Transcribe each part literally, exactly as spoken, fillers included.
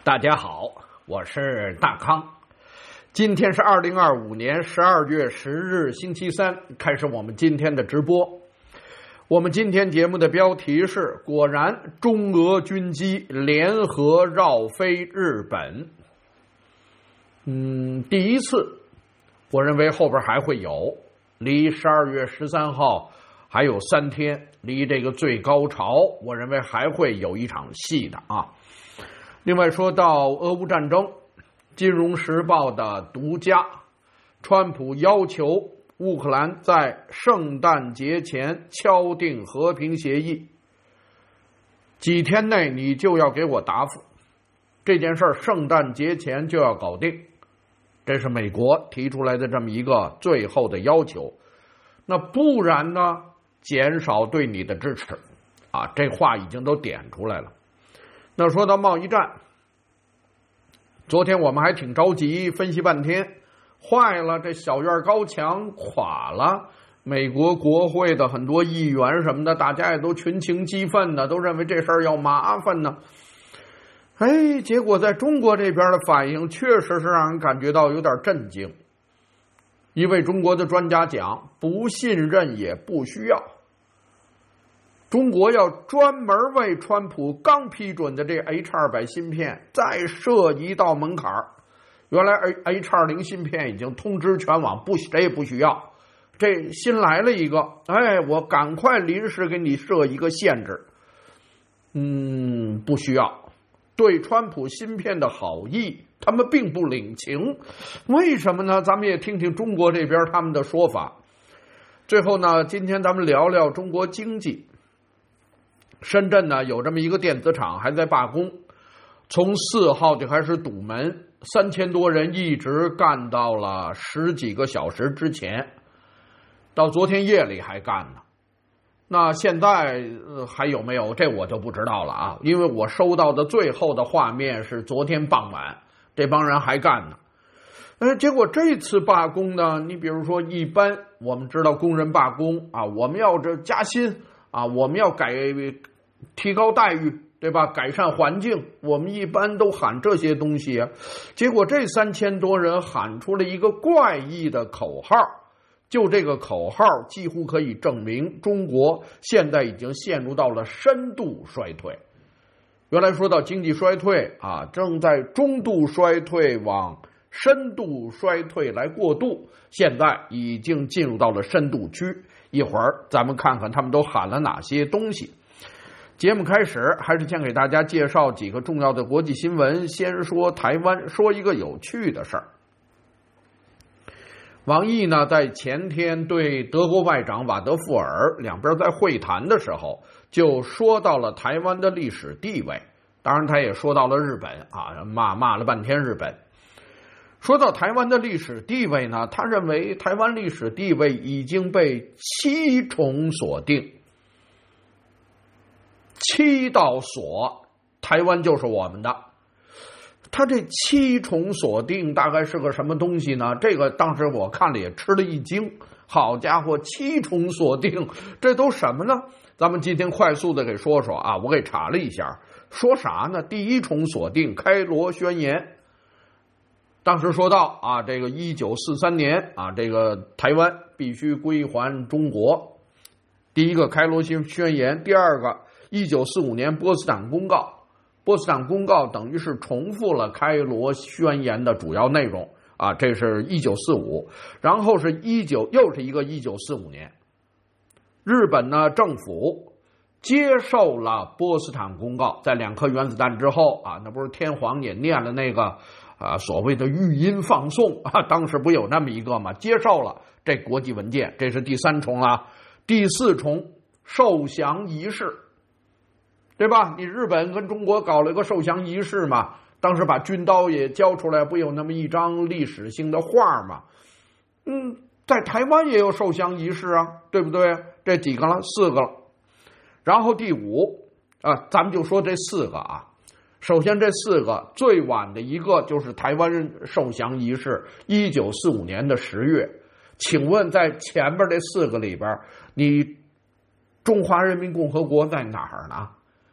大家好，我是大康。今天是二零二五年十二月十日星期三，开始我们今天的直播。我们今天节目的标题是果然中俄军机联合绕飞日本。嗯，第一次，我认为后边还会有，离十二月十三号还有三天，离这个最高潮，我认为还会有一场戏的啊。另外说到俄乌战争，金融时报的独家，川普要求乌克兰在圣诞节前敲定和平协议，几天内你就要给我答复，这件事圣诞节前就要搞定，这是美国提出来的这么一个最后的要求。那不然呢，减少对你的支持啊，这话已经都点出来了。那说到贸易战，昨天我们还挺着急，分析半天，坏了，这小院高墙垮了，美国国会的很多议员什么的，大家也都群情激愤呢，都认为这事儿要麻烦呢。哎，结果在中国这边的反应确实是让人感觉到有点震惊。一位中国的专家讲，不信任也不需要，中国要专门为川普刚批准的这 H 二百 芯片再设一道门槛。原来 H 二十 芯片已经通知全网，不谁也不需要，这新来了一个，哎，我赶快临时给你设一个限制。嗯，不需要。对川普芯片的好意，他们并不领情。为什么呢？咱们也听听中国这边他们的说法。最后呢，今天咱们聊聊中国经济。深圳呢有这么一个电子厂还在罢工，从四号就开始堵门，三千多人一直干到了十几个小时之前，到昨天夜里还干呢。那现在、呃、还有没有？这我就不知道了啊，因为我收到的最后的画面是昨天傍晚，这帮人还干呢。呃，结果这次罢工呢，你比如说一般我们知道工人罢工啊，我们要这加薪啊，我们要改提高待遇，对吧？改善环境，我们一般都喊这些东西啊。结果这三千多人喊出了一个怪异的口号，就这个口号几乎可以证明中国现在已经陷入到了深度衰退。原来说到经济衰退啊，正在中度衰退往深度衰退来过渡，现在已经进入到了深度区。一会儿咱们看看他们都喊了哪些东西。节目开始还是先给大家介绍几个重要的国际新闻。先说台湾，说一个有趣的事儿。王毅呢在前天对德国外长瓦德富尔两边在会谈的时候，就说到了台湾的历史地位，当然他也说到了日本啊，骂骂了半天日本。说到台湾的历史地位呢，他认为台湾历史地位已经被七重锁定，七道锁，台湾就是我们的。他这七重锁定大概是个什么东西呢？这个当时我看了也吃了一惊，好家伙，七重锁定，这都什么呢？咱们今天快速的给说说啊，我给查了一下，说啥呢？第一重锁定，开罗宣言。当时说到啊，这个一九四三年啊，这个台湾必须归还中国。第一个开罗宣言，第二个一九四五年波茨坦公告。波茨坦公告等于是重复了开罗宣言的主要内容啊，这是一九四五，然后是一九又是一个一九四五年，日本呢政府接受了波茨坦公告，在两颗原子弹之后啊，那不是天皇也念了那个啊所谓的语音放送啊，当时不有那么一个吗？接受了这国际文件，这是第三重了。第四重，受降仪式。对吧？你日本跟中国搞了一个受降仪式嘛，当时把军刀也交出来，不有那么一张历史性的画吗？嗯，在台湾也有受降仪式啊，对不对？这几个了，四个了。然后第五啊，咱们就说这四个啊。首先这四个最晚的一个就是台湾受降仪式，一九四五年的十月。请问在前边这四个里边，你中华人民共和国在哪儿呢？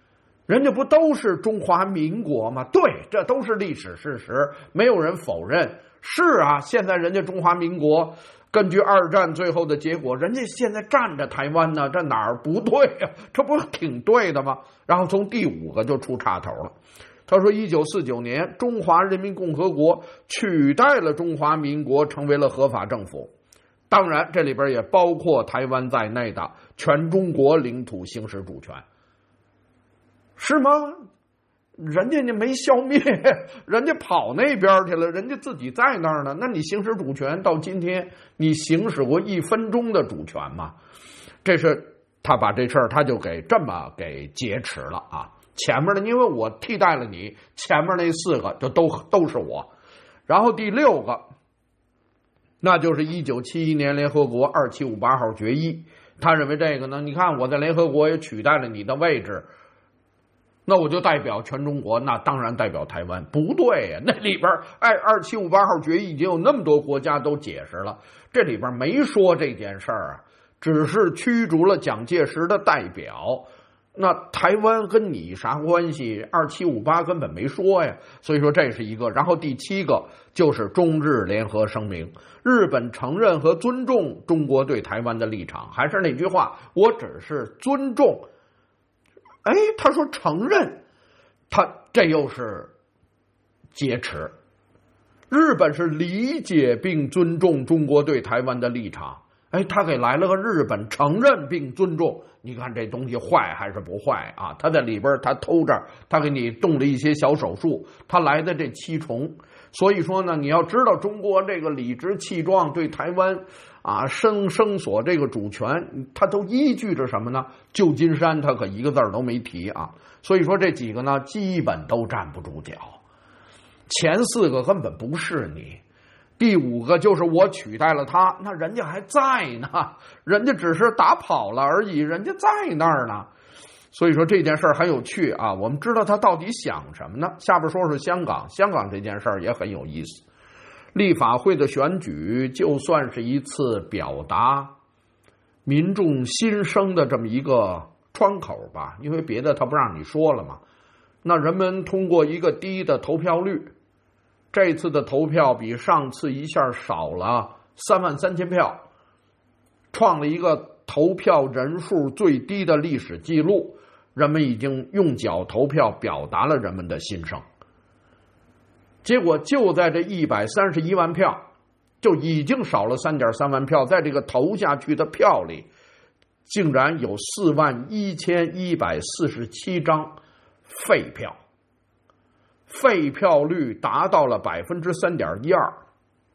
人家不都是中华民国吗？对，这都是历史事实，没有人否认。是啊，现在人家中华民国根据二战最后的结果，人家现在占着台湾呢，这哪儿不对呀、啊？这不是挺对的吗？然后从第五个就出插头了。他说一九四九年中华人民共和国取代了中华民国，成为了合法政府。当然这里边也包括台湾在内的全中国领土行使主权。是吗？人家你没消灭，人家跑那边去了，人家自己在那儿呢。那你行使主权到今天，你行使过一分钟的主权吗？这是他把这事儿他就给这么给劫持了啊！前面的因为我替代了你，前面那四个就都都是我。然后第六个，那就是一九七一年联合国二七五八号决议。他认为这个呢，你看我在联合国也取代了你的位置。那我就代表全中国，那当然代表台湾。不对呀、啊，那里边哎，二七五八号决议已经有那么多国家都解释了，这里边没说这件事儿啊，只是驱逐了蒋介石的代表。那台湾跟你啥关系？二七五八根本没说呀。所以说这是一个。然后第七个就是中日联合声明，日本承认和尊重中国对台湾的立场。还是那句话，我只是尊重。哎，他说承认，他这又是劫持。日本是理解并尊重中国对台湾的立场。哎，他给来了个日本承认并尊重，你看这东西坏还是不坏啊？他在里边他偷着，他给你动了一些小手术，他来的这七重。所以说呢，你要知道中国这个理直气壮对台湾啊声声索这个主权，他都依据着什么呢？旧金山他可一个字都没提啊。所以说这几个呢基本都站不住脚，前四个根本不是你。第五个就是我取代了他，那人家还在呢，人家只是打跑了而已，人家在那儿呢。所以说这件事儿很有趣啊，我们知道他到底想什么呢？下边说说香港，香港这件事儿也很有意思。立法会的选举就算是一次表达民众心声的这么一个窗口吧，因为别的他不让你说了嘛。那人们通过一个低的投票率，这次的投票比上次一下少了三万三千票，创了一个投票人数最低的历史记录。人们已经用脚投票表达了人们的心声。结果就在这一百三十一万票，就已经少了 三点三万票，在这个投下去的票里，竟然有四万一千一百四十七张废票。废票率达到了 百分之三点一二，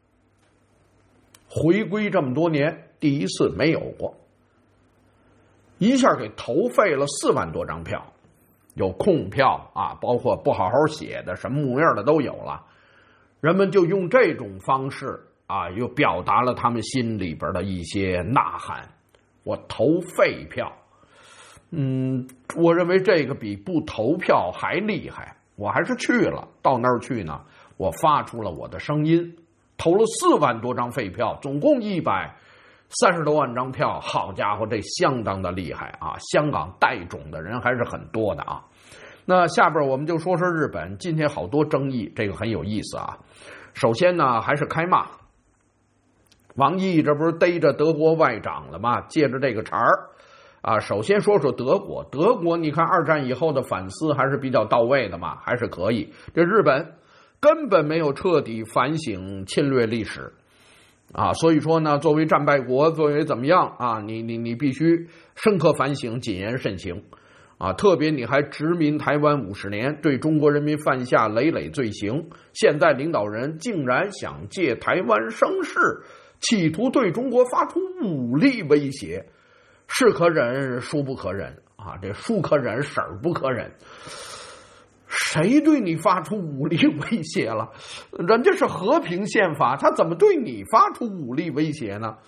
回归这么多年第一次没有过，一下给投废了四万多张票，有空票啊，包括不好好写的什么模样的都有了。人们就用这种方式啊，又表达了他们心里边的一些呐喊。我投废票，嗯，我认为这个比不投票还厉害。我还是去了，到那儿去呢，我发出了我的声音，投了四万多张废票，总共一百三十多万张票。好家伙，这相当的厉害啊！香港带种的人还是很多的啊。那下边我们就说说日本，今天好多争议，这个很有意思啊。首先呢，还是开骂。王毅这不是逮着德国外长了吗？借着这个茬儿啊，首先说说德国。德国你看二战以后的反思还是比较到位的嘛，还是可以。这日本根本没有彻底反省侵略历史啊，所以说呢，作为战败国，作为怎么样啊，你你你必须深刻反省，谨言慎行啊。特别你还殖民台湾五十年，对中国人民犯下累累罪行，现在领导人竟然想借台湾生事，企图对中国发出武力威胁。是可忍，孰不可忍啊！这孰可忍，婶儿不可忍。谁对你发出武力威胁了？人家是和平宪法，他怎么对你发出武力威胁呢？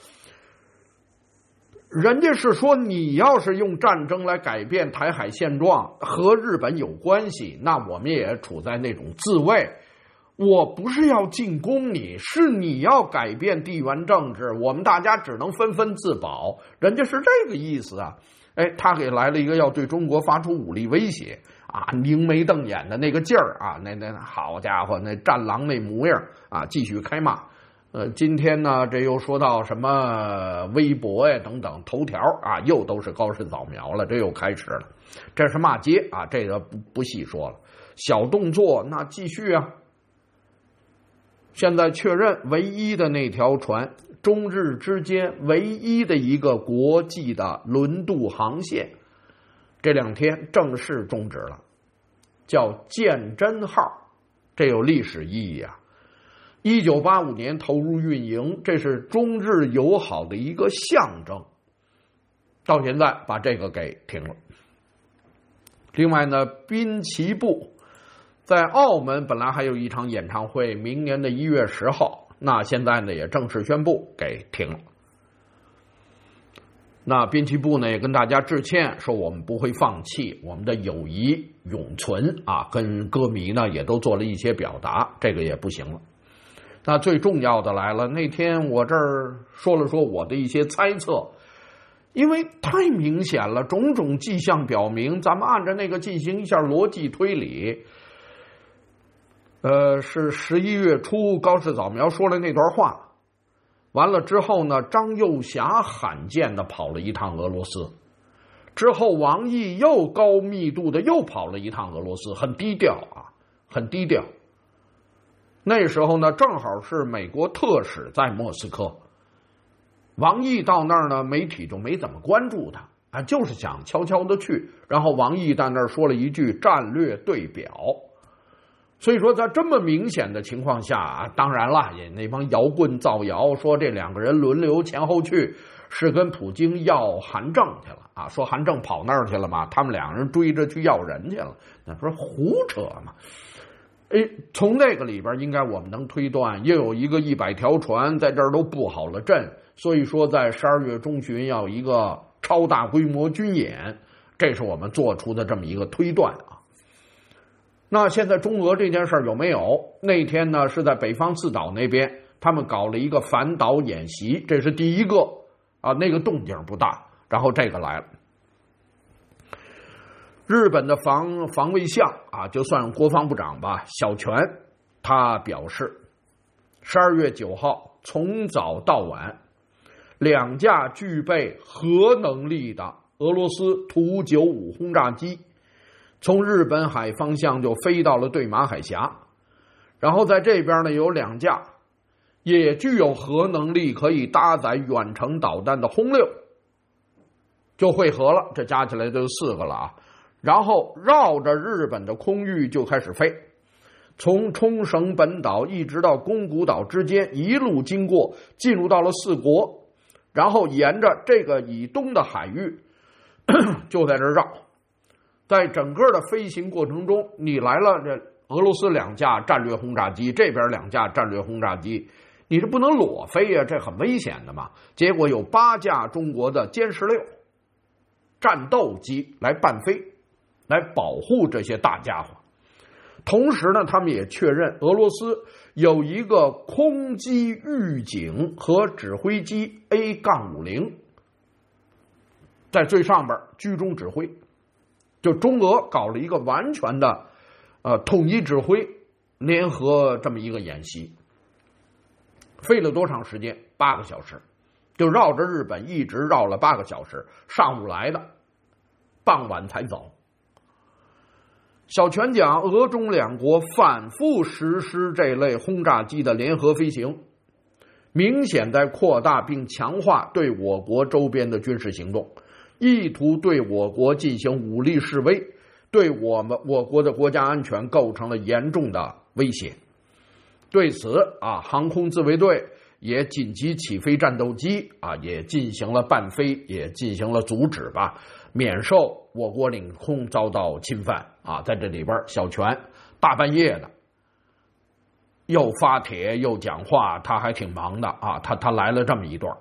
人家是说，你要是用战争来改变台海现状，和日本有关系，那我们也处在那种自卫。我不是要进攻你，是你要改变地缘政治，我们大家只能纷纷自保。人家是这个意思啊。哎，他给来了一个要对中国发出武力威胁啊，凝眉瞪眼的那个劲儿啊，那那好家伙，那战狼那模样啊，继续开骂。呃，今天呢，这又说到什么微博呀等等头条啊，又都是高市早苗了，这又开始了。这是骂街啊，这个不不细说了。小动作那继续啊。现在确认唯一的那条船，中日之间唯一的一个国际的轮渡航线，这两天正式终止了，叫鉴真号，这有历史意义啊。一九八五年投入运营，这是中日友好的一个象征。到现在把这个给停了。另外呢，滨崎步在澳门本来还有一场演唱会，明年的一月十号，那现在呢也正式宣布给停了。那滨崎步呢也跟大家致歉，说我们不会放弃，我们的友谊永存啊，跟歌迷呢也都做了一些表达，这个也不行了。那最重要的来了，那天我这儿说了说我的一些猜测，因为太明显了，种种迹象表明，咱们按照那个进行一下逻辑推理，呃，是十一月初高市早苗说了那段话，完了之后呢，张幼霞罕见的跑了一趟俄罗斯，之后王毅又高密度的又跑了一趟俄罗斯，很低调啊，很低调。那时候呢，正好是美国特使在莫斯科，王毅到那儿呢，媒体就没怎么关注他啊，就是想悄悄的去。然后王毅在那儿说了一句战略对表，所以说在这么明显的情况下啊，当然了，也那帮摇棍造谣说这两个人轮流前后去，是跟普京要韩正去了啊，说韩正跑那儿去了嘛，他们两人追着去要人去了，那不是胡扯吗？哎，从这个里边应该我们能推断，又有一个一百条船在这儿都布好了阵，所以说在十二月中旬要一个超大规模军演，这是我们做出的这么一个推断啊。那现在中俄这件事有没有？那天呢是在北方四岛那边，他们搞了一个反导演习，这是第一个啊，那个动静不大，然后这个来了。日本的防防卫相啊，就算国防部长吧，小泉，他表示，十二月九号从早到晚，两架具备核能力的俄罗斯图九五轰炸机，从日本海方向就飞到了对马海峡，然后在这边呢有两架也具有核能力，可以搭载远程导弹的轰六，就汇合了，这加起来就四个了啊。然后绕着日本的空域就开始飞，从冲绳本岛一直到宫古岛之间一路经过，进入到了四国，然后沿着这个以东的海域就在这绕。在整个的飞行过程中，你来了这俄罗斯两架战略轰炸机，这边两架战略轰炸机，你这不能裸飞啊，这很危险的嘛。结果有八架中国的歼十六战斗机来伴飞，来保护这些大家伙。同时呢，他们也确认俄罗斯有一个空机预警和指挥机 A 五零 在最上边居中指挥，就中俄搞了一个完全的呃统一指挥联合这么一个演习。飞了多长时间？八个小时，就绕着日本一直绕了八个小时，上午来的，傍晚才走。小泉讲，俄中两国反复实施这类轰炸机的联合飞行，明显在扩大并强化对我国周边的军事行动，意图对我国进行武力示威，对我们我国的国家安全构成了严重的威胁。对此啊，航空自卫队也紧急起飞战斗机啊，也进行了伴飞，也进行了阻止吧，免受我国领空遭到侵犯啊。在这里边，小泉大半夜的又发帖又讲话，他还挺忙的啊，他他来了这么一段。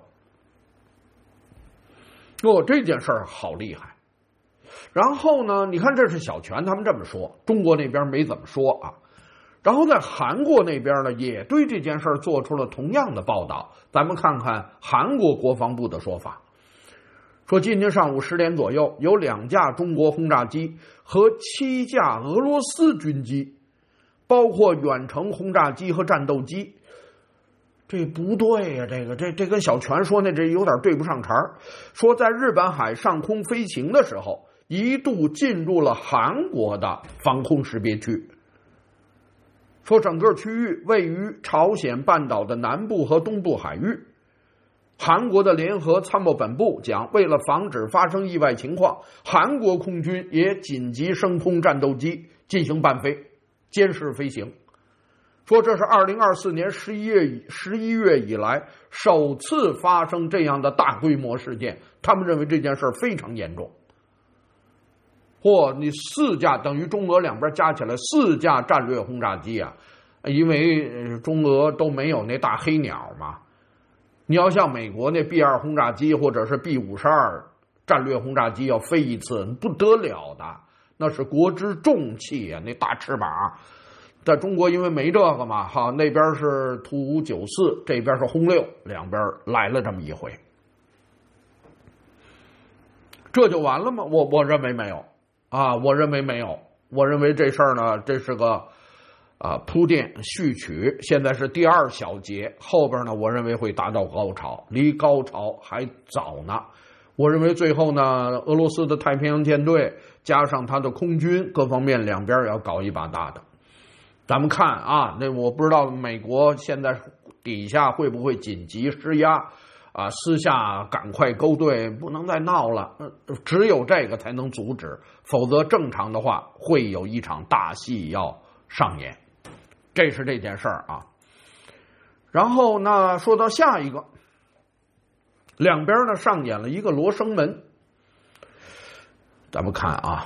哦，这件事儿好厉害。然后呢，你看这是小泉他们这么说，中国那边没怎么说啊。然后在韩国那边呢，也对这件事做出了同样的报道。咱们看看韩国国防部的说法， 说今天上午十点左右，有两架中国轰炸机和七架俄罗斯军机，包括远程轰炸机和战斗机。这不对呀、啊，这个这这跟小泉说那这有点对不上茬儿。说在日本海上空飞行的时候，一度进入了韩国的防空识别区。说整个区域位于朝鲜半岛的南部和东部海域。韩国的联合参谋本部讲，为了防止发生意外情况，韩国空军也紧急升空战斗机进行伴飞、监视飞行。说这是二零二四年十一月十一月以来首次发生这样的大规模事件，他们认为这件事非常严重。嚯，你四架等于中俄两边加起来四架战略轰炸机啊，因为中俄都没有那大黑鸟嘛。你要像美国那 B 二 轰炸机或者是 B 五十二 战略轰炸机要飞一次不得了的，那是国之重器啊，那大翅膀。在中国因为没这个嘛，哈，那边是图五九四，这边是轰六，两边来了这么一回，这就完了吗？我我认为没有啊，我认为没有，我认为这事儿呢，这是个啊铺垫序曲，现在是第二小节，后边呢，我认为会达到高潮，离高潮还早呢。我认为最后呢，俄罗斯的太平洋舰队加上他的空军各方面两边要搞一把大的。咱们看啊，那我不知道美国现在底下会不会紧急施压啊，私下赶快勾兑，不能再闹了，只有这个才能阻止，否则正常的话会有一场大戏要上演，这是这件事儿啊。然后呢，说到下一个，两边呢上演了一个罗生门，咱们看啊。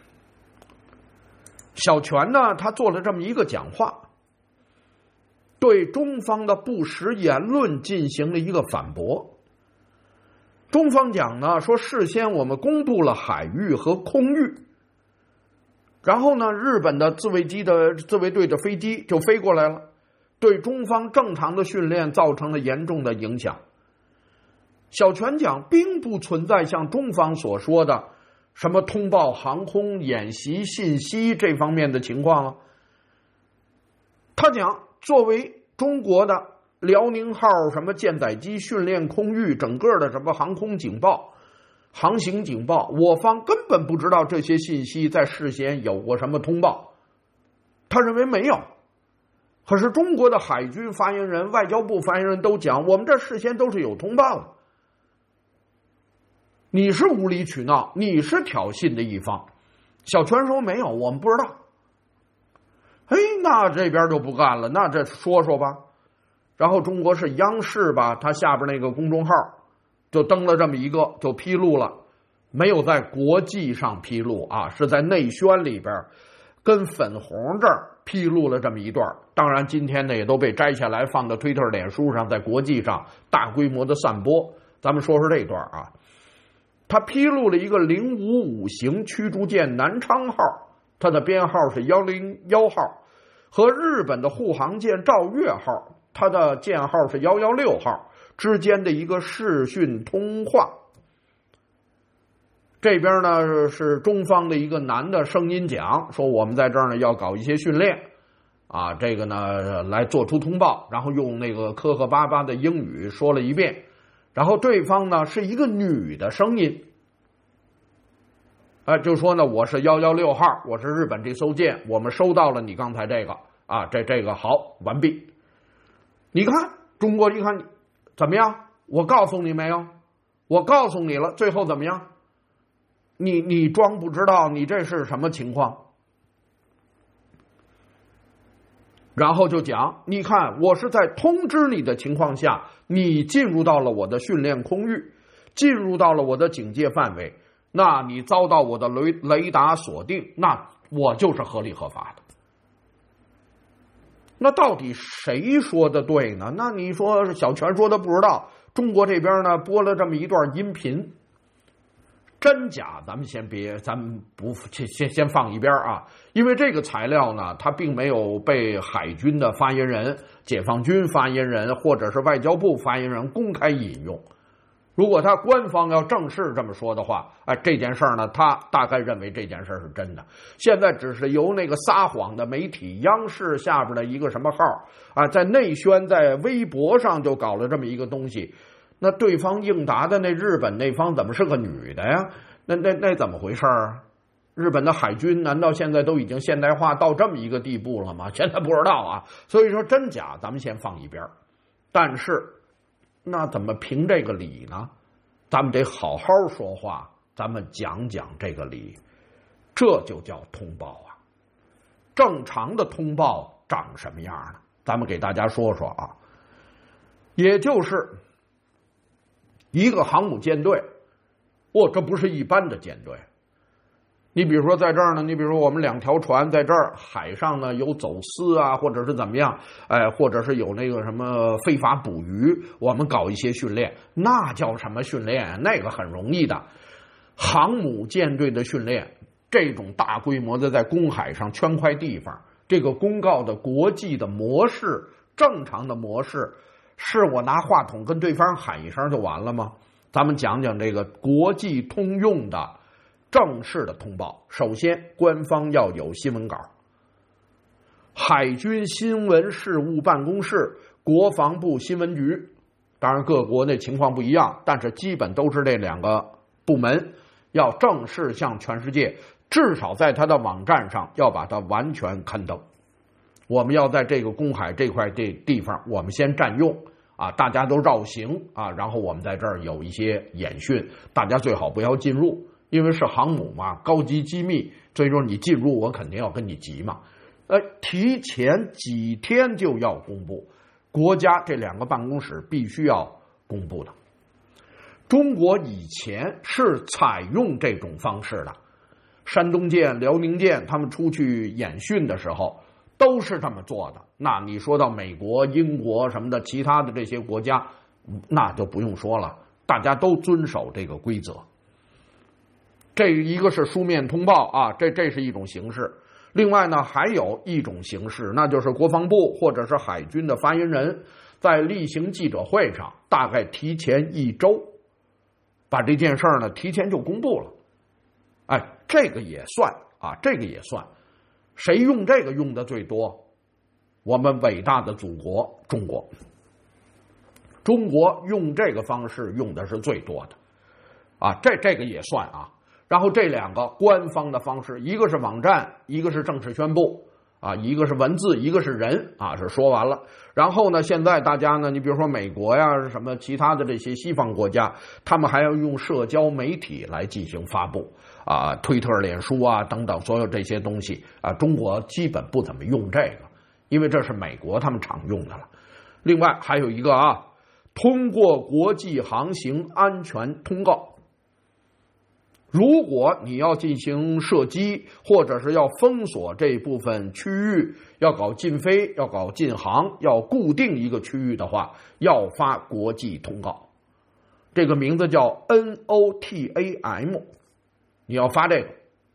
小泉呢，他做了这么一个讲话，对中方的不实言论进行了一个反驳。中方讲呢，说事先我们公布了海域和空域，然后呢，日本的自卫机的自卫队的飞机就飞过来了，对中方正常的训练造成了严重的影响。小泉讲，并不存在像中方所说的什么通报航空演习信息这方面的情况了。他讲，作为中国的辽宁号什么舰载机训练空域，整个的什么航空警报、航行警报，我方根本不知道这些信息在事先有过什么通报。他认为没有。可是中国的海军发言人、外交部发言人都讲，我们这事先都是有通报的。你是无理取闹，你是挑衅的一方。小泉说没有，我们不知道。哎，那这边就不干了，那这说说吧。然后中国是央视吧，他下边那个公众号就登了这么一个，就披露了，没有在国际上披露啊，是在内宣里边跟粉红这儿披露了这么一段。当然今天呢也都被摘下来放到推特、脸书上，在国际上大规模的散播。咱们说说这段啊。他披露了一个零五五型驱逐舰南昌号，它的编号是一零一号，和日本的护航舰兆月号，它的舰号是一一六号之间的一个视讯通话。这边呢是中方的一个男的声音讲，说我们在这儿呢要搞一些训练啊，这个呢来做出通报，然后用那个磕磕巴巴的英语说了一遍。然后对方呢是一个女的声音，啊，就说呢我是一一六号，我是日本这艘舰，我们收到了你刚才这个啊，这这个好，完毕。你看中国一看怎么样？我告诉你没有？我告诉你了，最后怎么样？你你装不知道，你这是什么情况？然后就讲，你看我是在通知你的情况下，你进入到了我的训练空域，进入到了我的警戒范围，那你遭到我的雷雷达锁定，那我就是合理合法的。那到底谁说的对呢？那你说小泉说的不知道，中国这边呢播了这么一段音频，真假咱们先别，咱们不先先先放一边啊，因为这个材料呢，它并没有被海军的发言人、解放军发言人或者是外交部发言人公开引用， 如果他官方要正式这么说的话，哎，这件事儿呢，他大概认为这件事儿是真的。现在只是由那个撒谎的媒体央视下边的一个什么号啊，在内宣在微博上就搞了这么一个东西，那对方应答的那日本那方怎么是个女的呀？那那那怎么回事啊？日本的海军难道现在都已经现代化到这么一个地步了吗？现在不知道啊。所以说真假咱们先放一边，但是那怎么评这个理呢？咱们得好好说话，咱们讲讲这个理，这就叫通报啊。正常的通报长什么样呢？咱们给大家说说啊，也就是一个航母舰队，哦，这不是一般的舰队。你比如说在这儿呢，你比如说我们两条船在这儿海上呢有走私啊，或者是怎么样，哎，或者是有那个什么非法捕鱼，我们搞一些训练，那叫什么训练？那个很容易的。航母舰队的训练，这种大规模的在公海上圈块地方，这个公告的国际的模式，正常的模式，是我拿话筒跟对方喊一声就完了吗？咱们讲讲这个国际通用的正式的通报。首先，官方要有新闻稿，海军新闻事务办公室、国防部新闻局，当然各国那情况不一样，但是基本都是这两个部门要正式向全世界，至少在他的网站上要把它完全刊登。我们要在这个公海这块地地方，我们先占用啊，大家都绕行啊，然后我们在这儿有一些演训，大家最好不要进入。因为是航母嘛，高级机密，所以说你进入我肯定要跟你急嘛。呃，提前几天就要公布，国家这两个办公室必须要公布的。中国以前是采用这种方式的，山东舰、辽宁舰他们出去演训的时候都是这么做的。那你说到美国、英国什么的其他的这些国家，那就不用说了，大家都遵守这个规则。这一个是书面通报啊，这这是一种形式。另外呢，还有一种形式，那就是国防部或者是海军的发言人在例行记者会上，大概提前一周，把这件事儿呢提前就公布了。哎，这个也算啊，这个也算。谁用这个用的最多？我们伟大的祖国中国，中国用这个方式用的是最多的啊，这这个也算啊。然后这两个官方的方式，一个是网站，一个是正式宣布啊，一个是文字，一个是人啊，是说完了。然后呢，现在大家呢，你比如说美国呀，什么其他的这些西方国家，他们还要用社交媒体来进行发布啊，推特、脸书啊等等，所有这些东西啊，中国基本不怎么用这个，因为这是美国他们常用的了。另外还有一个啊，通过国际航行安全通告。如果你要进行射击，或者是要封锁这部分区域，要搞禁飞，要搞禁航，要固定一个区域的话，要发国际通告。这个名字叫 N O T A M， 你要发这个，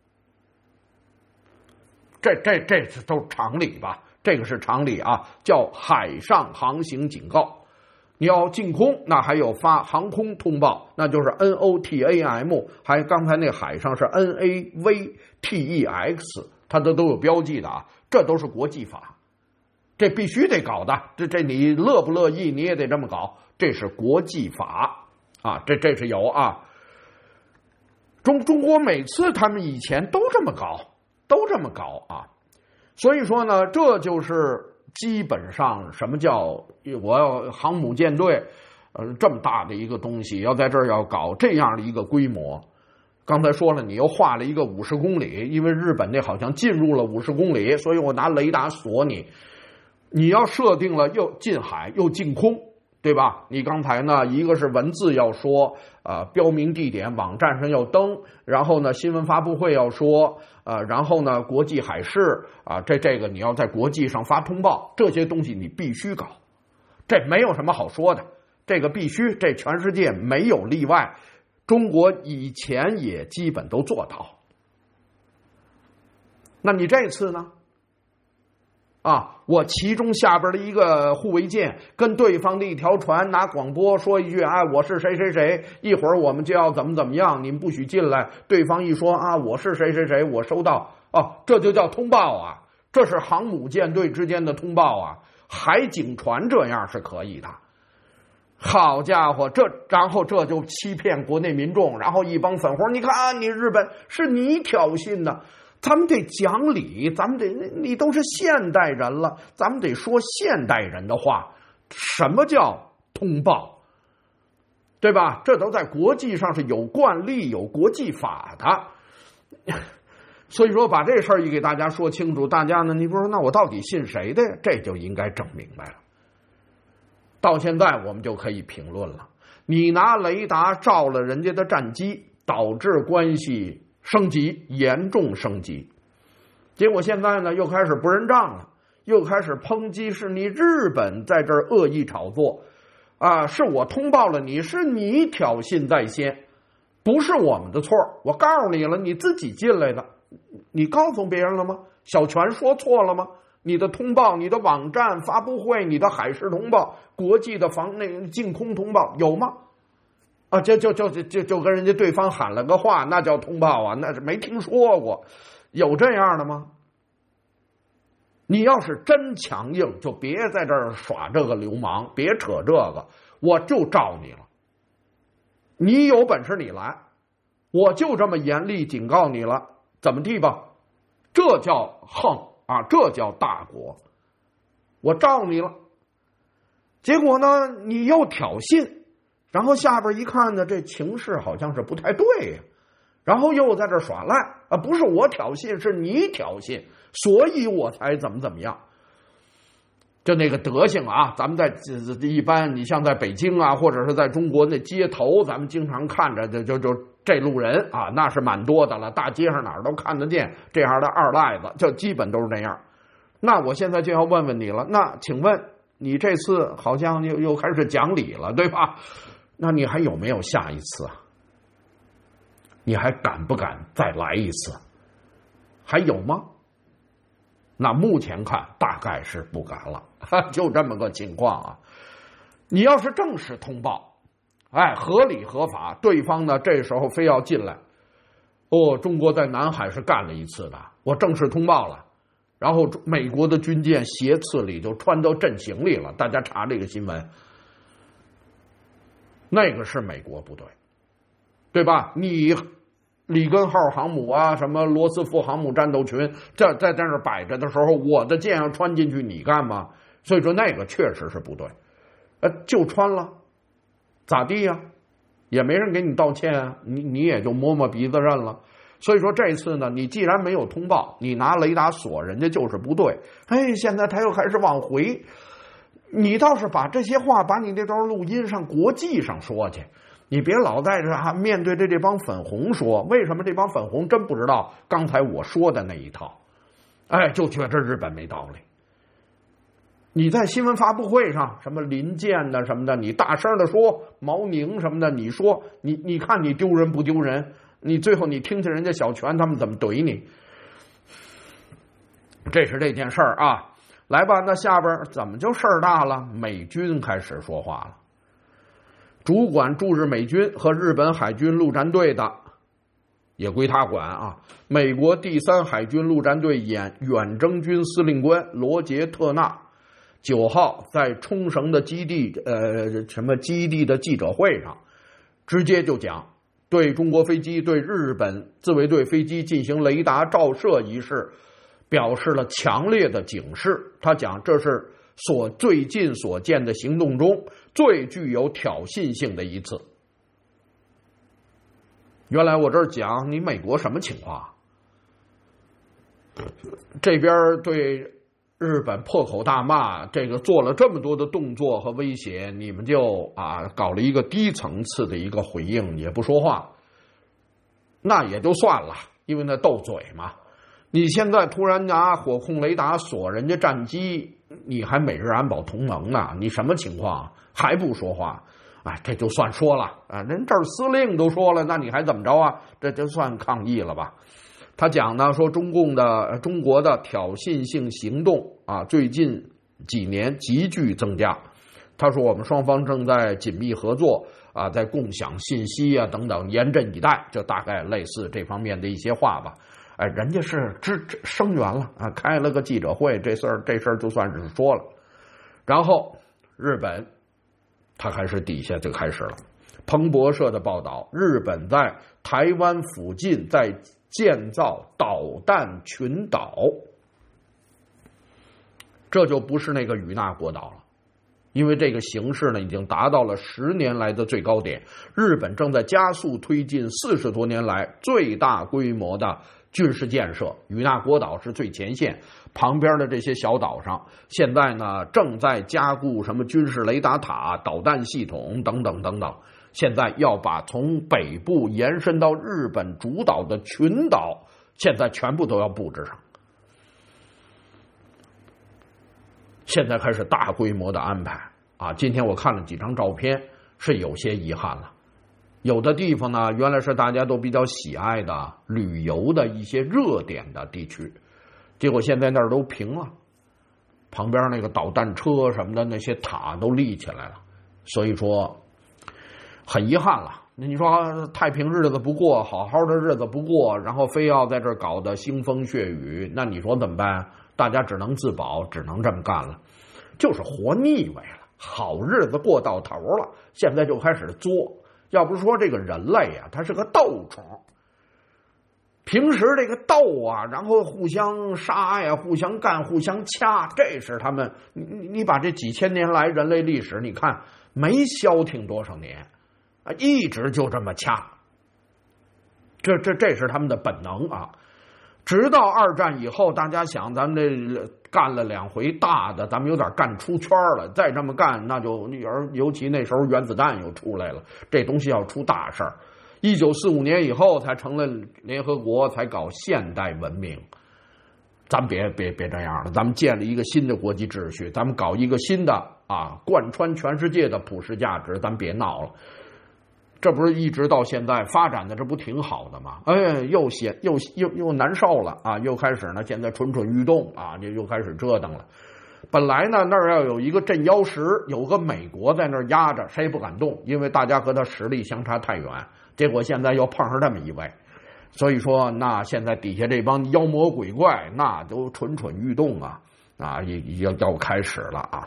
这这这都是常理吧？这个是常理啊，叫海上航行警告。你要进空，那还有发航空通报，那就是 N O T A M， 还刚才那海上是 N A V T E X， 它都都有标记的啊，这都是国际法，这必须得搞的，这这你乐不乐意你也得这么搞，这是国际法啊，这这是有啊。中中国每次他们以前都这么搞，都这么搞啊，所以说呢，这就是基本上什么叫我要航母舰队，呃，这么大的一个东西，要在这儿要搞这样的一个规模。刚才说了，你又画了一个五十公里，因为日本那好像进入了五十公里，所以我拿雷达锁你。你要设定了又近海又近空，对吧？你刚才呢，一个是文字要说，呃，标明地点，网站上要登，然后呢，新闻发布会要说，呃，然后呢，国际海事啊、呃，这这个你要在国际上发通报，这些东西你必须搞，这没有什么好说的，这个必须，这全世界没有例外，中国以前也基本都做到。那你这次呢？ 啊，我其中下边的一个护卫舰跟对方的一条船拿广播说一句，哎，我是谁谁谁，一会儿我们就要怎么怎么样，你们不许进来。对方一说啊，我是谁谁谁，我收到，哦，这就叫通报啊，这是航母舰队之间的通报啊。海警船这样是可以的。好家伙，这然后这就欺骗国内民众，然后一帮粉红，你看你日本是你挑衅的。咱们得讲理，咱们得，你都是现代人了，咱们得说现代人的话。什么叫通报？对吧？这都在国际上是有惯例、有国际法的。所以说，把这事儿一给大家说清楚，大家呢，你不说那我到底信谁的？这就应该整明白了。到现在我们就可以评论了。你拿雷达照了人家的战机，导致关系升级，严重升级。结果现在呢，又开始不认账了，又开始抨击是你日本在这儿恶意炒作啊，是我通报了你，是你挑衅在先，不是我们的错，我告诉你了，你自己进来的，你告诉别人了吗？小泉说错了吗？你的通报，你的网站发布会，你的海事通报，国际的防那个净空通报有吗？啊，就就就就就跟人家对方喊了个话，那叫通报啊，那是没听说过，有这样的吗？你要是真强硬，就别在这儿耍这个流氓，别扯这个，我就照你了。你有本事你来，我就这么严厉警告你了，怎么地吧？这叫横啊，这叫大国，我照你了。结果呢，你又挑衅。然后下边一看呢，这情势好像是不太对呀、啊，然后又在这耍赖啊，不是我挑衅，是你挑衅，所以我才怎么怎么样。就那个德行啊，咱们在一般，你像在北京啊，或者是在中国那街头，咱们经常看着就就就这路人啊，那是蛮多的了，大街上哪儿都看得见这样的二赖子，就基本都是这样。那我现在就要问问你了，那请问你这次好像又又开始讲理了，对吧？那你还有没有下一次啊？你还敢不敢再来一次？还有吗？那目前看大概是不敢了，就这么个情况啊。你要是正式通报，哎，合理合法，对方呢这时候非要进来，哦，中国在南海是干了一次的，我正式通报了，然后美国的军舰斜刺里就穿到阵型里了，大家查这个新闻。那个是美国部队，对吧？你里根号航母啊，什么罗斯福航母战斗群，这在在那摆着的时候，我的舰要穿进去，你干嘛？所以说那个确实是部队，呃，就穿了，咋地呀、啊？也没人给你道歉啊，你你也就摸摸鼻子认了。所以说这次呢，你既然没有通报，你拿雷达锁人家就是部队，哎，现在他又开始往回。你倒是把这些话，把你这段录音上国际上说去，你别老在这啊面对着这帮粉红说。为什么这帮粉红真不知道刚才我说的那一套？哎，就觉着日本没道理。你在新闻发布会上，什么林健的什么的，你大声的说，毛宁什么的，你说，你你看你丢人不丢人？你最后你听听人家小泉他们怎么怼你。这是这件事儿啊。来吧，那下边怎么就事儿大了？美军开始说话了。主管驻日美军和日本海军陆战队的也归他管啊。美国第三海军陆战队远远征军司令官罗杰特纳九号在冲绳的基地呃什么基地的记者会上，直接就讲对中国飞机对日本自卫队飞机进行雷达照射一事表示了强烈的警示。他讲这是所最近所见的行动中最具有挑衅性的一次。原来我这儿讲你美国什么情况？这边对日本破口大骂，这个做了这么多的动作和威胁，你们就啊搞了一个低层次的一个回应，也不说话，那也就算了，因为那斗嘴嘛。你现在突然拿火控雷达锁人家战机，你还美日安保同盟呢？你什么情况？还不说话？哎，这就算说了啊，人这儿司令都说了，那你还怎么着啊？这就算抗议了吧？ 他讲呢说中共的中国的挑衅性行动啊，最近几年急剧增加。他说我们双方正在紧密合作啊，在共享信息啊等等，严阵以待，就大概类似这方面的一些话吧。哎，人家是支声援了啊，开了个记者会，这事儿这事儿就算是说了。然后日本他开始底下就开始了。彭博社的报道，日本在台湾附近在建造导弹群岛，这就不是那个与那国岛了，因为这个形势呢已经达到了十年来的最高点。日本正在加速推进四十多年来最大规模的军事建设，与那国岛是最前线，旁边的这些小岛上现在呢正在加固什么军事雷达塔、导弹系统等等等等。现在要把从北部延伸到日本主岛的群岛，现在全部都要布置上。现在开始大规模的安排啊！今天我看了几张照片，是有些遗憾了。有的地方呢，原来是大家都比较喜爱的旅游的一些热点的地区，结果现在那儿都平了，旁边那个导弹车什么的那些塔都立起来了，所以说很遗憾了。你说太平日子不过，好好的日子不过，然后非要在这儿搞得腥风血雨，那你说怎么办？大家只能自保，只能这么干了，就是活腻歪了，好日子过到头了，现在就开始作。要不是说这个人类啊，他是个斗虫，平时这个斗啊，然后互相杀呀，互相干，互相掐，这是他们。你你把这几千年来人类历史，你看没消停多少年啊，一直就这么掐。这这这是他们的本能啊。直到二战以后，大家想咱们这干了两回大的，咱们有点干出圈了，再这么干那就尤其那时候原子弹又出来了，这东西要出大事儿。一九四五年以后才成了联合国，才搞现代文明。咱别别别这样了，咱们建立一个新的国际秩序，咱们搞一个新的啊，贯穿全世界的普世价值，咱别闹了。这不是一直到现在发展的，这不挺好的吗？哎，又险又又又难受了啊！又开始呢，现在蠢蠢欲动啊，就又开始折腾了。本来呢，那儿要有一个镇妖石，有个美国在那儿压着，谁也不敢动，因为大家和他实力相差太远。结果现在又碰上这么一位，所以说，那现在底下这帮妖魔鬼怪，那都蠢蠢欲动啊啊，要要开始了啊！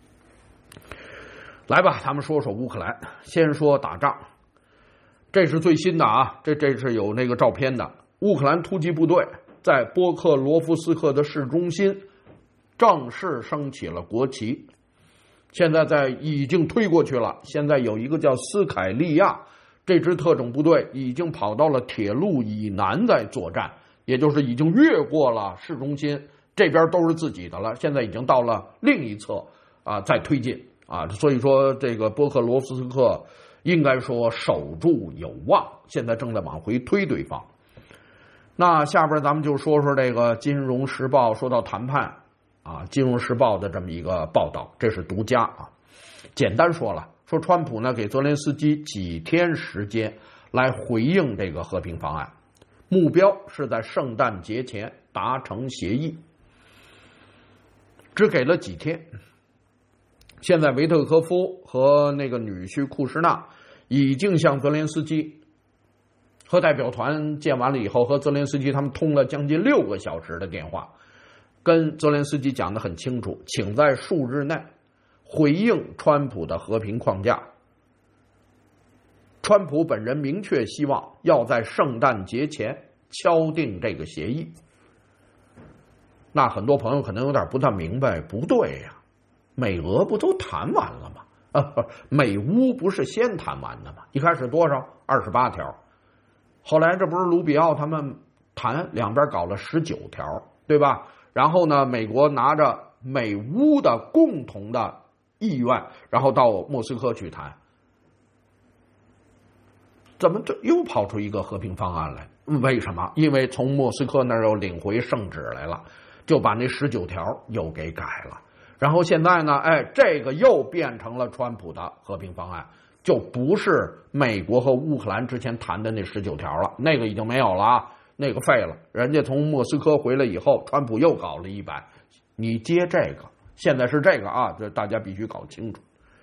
来吧，咱们说说乌克兰，先说打仗。这是最新的啊，这这是有那个照片的。乌克兰突击部队在波克罗夫斯克的市中心正式升起了国旗，现在在已经推过去了。现在有一个叫斯凯利亚这支特种部队已经跑到了铁路以南在作战，也就是已经越过了市中心，这边都是自己的了，现在已经到了另一侧啊，在推进啊。所以说这个波克罗夫斯克应该说守住有望，现在正在往回推对方。那下边咱们就说说这个《金融时报》说到谈判啊，《金融时报》的这么一个报道，这是独家啊。简单说了，说川普呢给泽连斯基几天时间来回应这个和平方案，目标是在圣诞节前达成协议，只给了几天。现在维特科夫和那个女婿库什纳已经向泽连斯基和代表团见完了以后，和泽连斯基他们通了将近六个小时的电话，跟泽连斯基讲得很清楚，请在数日内回应川普的和平框架。川普本人明确希望要在圣诞节前敲定这个协议。那很多朋友可能有点不太明白，不对呀、啊，美俄不都谈完了吗？啊，美乌不是先谈完的吗？一开始多少？二十八条，后来这不是卢比奥他们谈，两边搞了十九条，对吧？然后呢，美国拿着美乌的共同的意愿，然后到莫斯科去谈，怎么这又跑出一个和平方案来？为什么？因为从莫斯科那儿又领回圣旨来了，就把那十九条又给改了。然后现在呢，哎，这个又变成了川普的和平方案，就不是美国和乌克兰之前谈的那十九条了，那个已经没有了啊。 那个废了。人家从莫斯科回来以后，川普又搞了一版，你接这个，现在是这个啊，这大家必须搞清楚。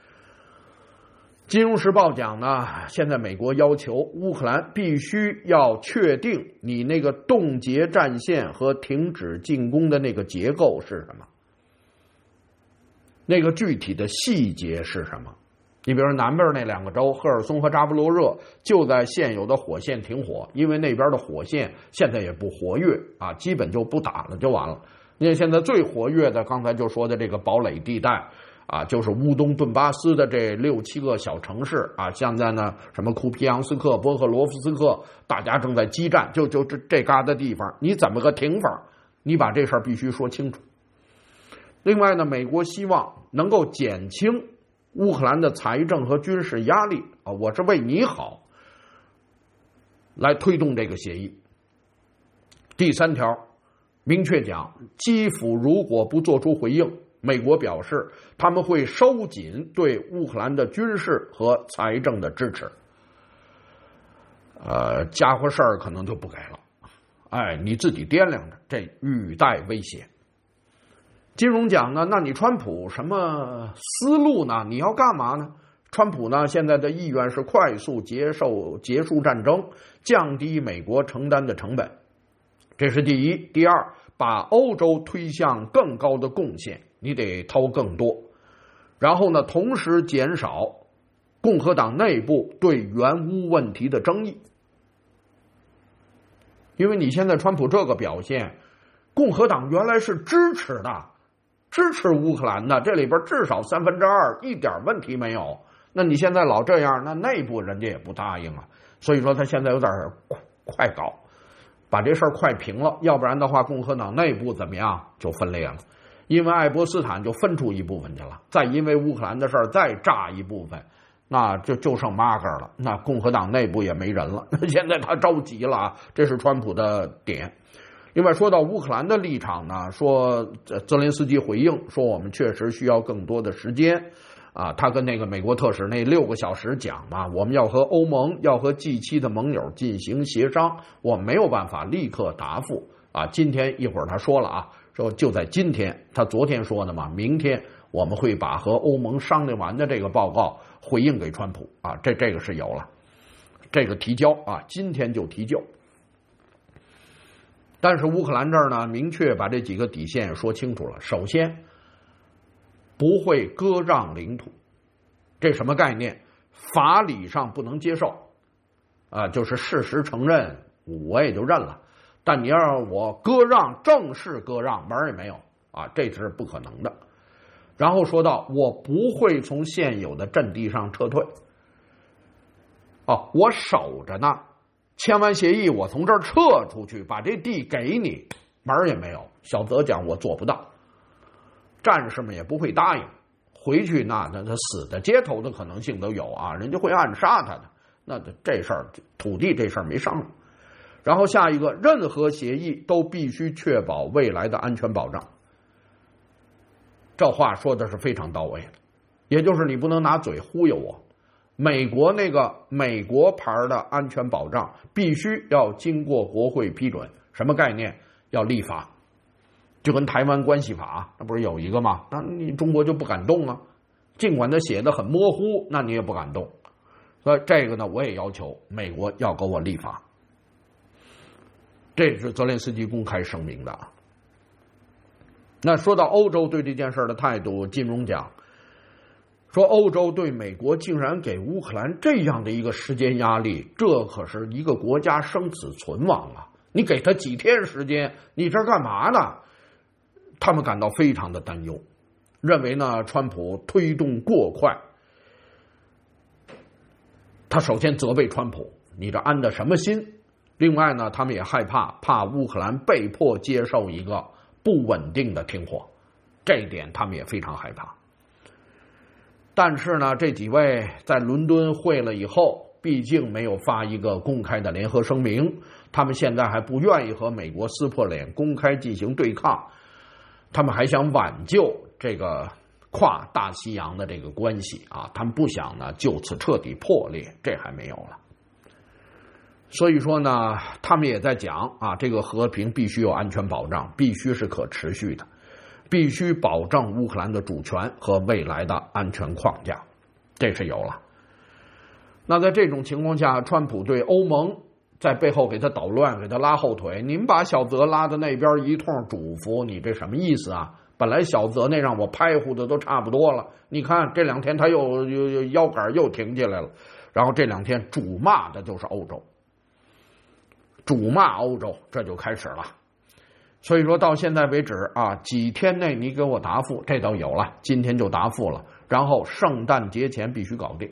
金融时报讲呢，现在美国要求乌克兰必须要确定你那个冻结战线和停止进攻的那个结构是什么，那个具体的细节是什么。你比如说南边那两个州赫尔松和扎波罗热就在现有的火线停火，因为那边的火线现在也不活跃啊，基本就不打了就完了。因为现在最活跃的刚才就说的这个堡垒地带啊，就是乌东顿巴斯的这六七个小城市啊，现在呢什么库皮扬斯克、波赫罗夫斯克，大家正在激战，就就这这旮瘩地方，你怎么个停法？你把这事儿必须说清楚。另外呢，美国希望能够减轻乌克兰的财政和军事压力啊，我是为你好，来推动这个协议。第三条明确讲，基辅如果不做出回应，美国表示他们会收紧对乌克兰的军事和财政的支持。呃，家伙事儿可能就不给了，哎，你自己掂量着，这语带威胁。金融讲呢，那你川普什么思路呢？你要干嘛呢？川普呢现在的意愿是快速结束结束战争，降低美国承担的成本，这是第一。第二，把欧洲推向更高的贡献，你得掏更多。然后呢，同时减少共和党内部对援乌问题的争议。因为你现在川普这个表现，共和党原来是支持的，支持乌克兰的，这里边至少三分之二一点问题没有。那你现在老这样，那内部人家也不答应啊。所以说他现在有点快搞，把这事儿快平了，要不然的话共和党内部怎么样就分裂了。因为爱波斯坦就分出一部分去了，再因为乌克兰的事儿再炸一部分，那就就剩马格了，那共和党内部也没人了。现在他着急了啊，这是川普的点。另外说到乌克兰的立场呢，说泽连斯基回应说我们确实需要更多的时间啊，他跟那个美国特使那六个小时讲嘛，我们要和欧盟要和 G 七 的盟友进行协商，我没有办法立刻答复啊。今天一会儿他说了啊，说就在今天，他昨天说的嘛，明天我们会把和欧盟商量完的这个报告回应给川普啊，这这个是有了，这个提交啊，今天就提交。但是乌克兰这儿呢，明确把这几个底线说清楚了。首先，不会割让领土，这什么概念？法理上不能接受啊，就是事实承认我也就认了，但你要让我割让，正式割让门也没有啊，这是不可能的。然后说到我不会从现有的阵地上撤退，哦，我守着呢，签完协议我从这儿撤出去，把这地给你，门也没有。小泽讲我做不到，战士们也不会答应，回去那那他死在街头的可能性都有啊，人家会暗杀他的。那这事儿土地这事儿没商量。然后下一个，任何协议都必须确保未来的安全保障。这话说的是非常到位的，也就是你不能拿嘴忽悠我。美国那个美国牌的安全保障必须要经过国会批准，什么概念？要立法，就跟台湾关系法那不是有一个吗？那你中国就不敢动啊，尽管他写的很模糊，那你也不敢动。所以这个呢，我也要求美国要给我立法。这是泽连斯基公开声明的。那说到欧洲对这件事的态度，金融讲说欧洲对美国竟然给乌克兰这样的一个时间压力，这可是一个国家生死存亡啊！你给他几天时间，你这干嘛呢？他们感到非常的担忧，认为呢川普推动过快。他首先责备川普，你这安的什么心？另外呢，他们也害怕，怕乌克兰被迫接受一个不稳定的停火，这一点他们也非常害怕。但是呢，这几位在伦敦会了以后，毕竟没有发一个公开的联合声明，他们现在还不愿意和美国撕破脸，公开进行对抗，他们还想挽救这个跨大西洋的这个关系啊，他们不想呢就此彻底破裂，这还没有了。 所以说呢，他们也在讲啊，这个和平必须有安全保障，必须是可持续的，必须保证乌克兰的主权和未来的安全框架，这是有了。那在这种情况下，川普对欧盟在背后给他捣乱，给他拉后腿，你们把小泽拉到那边一通嘱咐，你这什么意思啊？本来小泽那让我拍呼的都差不多了，你看这两天他又又腰杆又挺起来了，然后这两天主骂的就是欧洲。主骂欧洲，这就开始了。所以说到现在为止啊，几天内你给我答复，这倒有了，今天就答复了，然后圣诞节前必须搞定。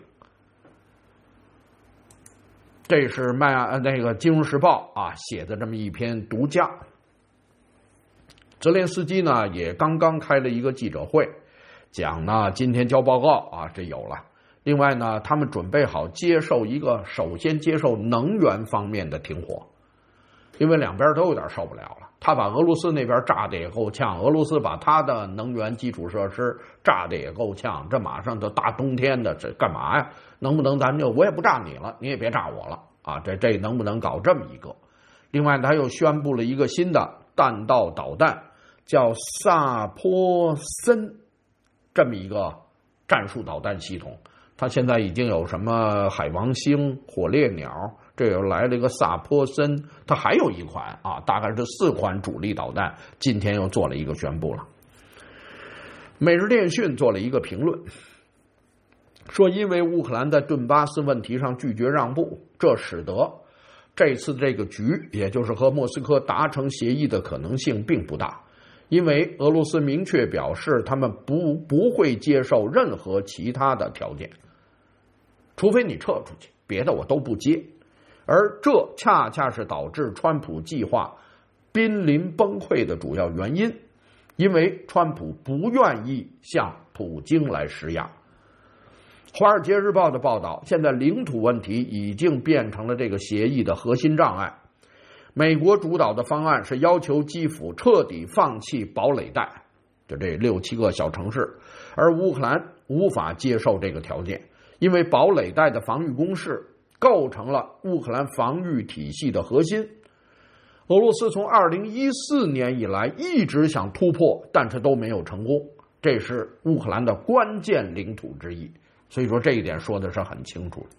这是麦啊那个《金融时报》啊写的这么一篇独家。泽连斯基呢也刚刚开了一个记者会，讲呢今天交报告啊，这有了。另外呢，他们准备好接受一个，首先接受能源方面的停火。因为两边都有点受不了了，他把俄罗斯那边炸的也够呛，俄罗斯把他的能源基础设施炸的也够呛，这马上就大冬天的，这干嘛呀？能不能咱就我也不炸你了，你也别炸我了啊？这这能不能搞这么一个？另外他又宣布了一个新的弹道导弹，叫萨波森，这么一个战术导弹系统。他现在已经有什么海王星、火烈鸟，这又来了一个萨波森，他还有一款啊，大概是四款主力导弹，今天又做了一个宣布了。每日电讯做了一个评论，说因为乌克兰在顿巴斯问题上拒绝让步，这使得这次这个局，也就是和莫斯科达成协议的可能性并不大。因为俄罗斯明确表示他们不不会接受任何其他的条件，除非你撤出去，别的我都不接。而这恰恰是导致川普计划濒临崩溃的主要原因，因为川普不愿意向普京来施压。华尔街日报的报道，现在领土问题已经变成了这个协议的核心障碍。美国主导的方案是要求基辅彻底放弃堡垒带，就这六七个小城市，而乌克兰无法接受这个条件，因为堡垒带的防御工事构成了乌克兰防御体系的核心。俄罗斯从二零一四年以来一直想突破，但是都没有成功，这是乌克兰的关键领土之一。所以说这一点说的是很清楚。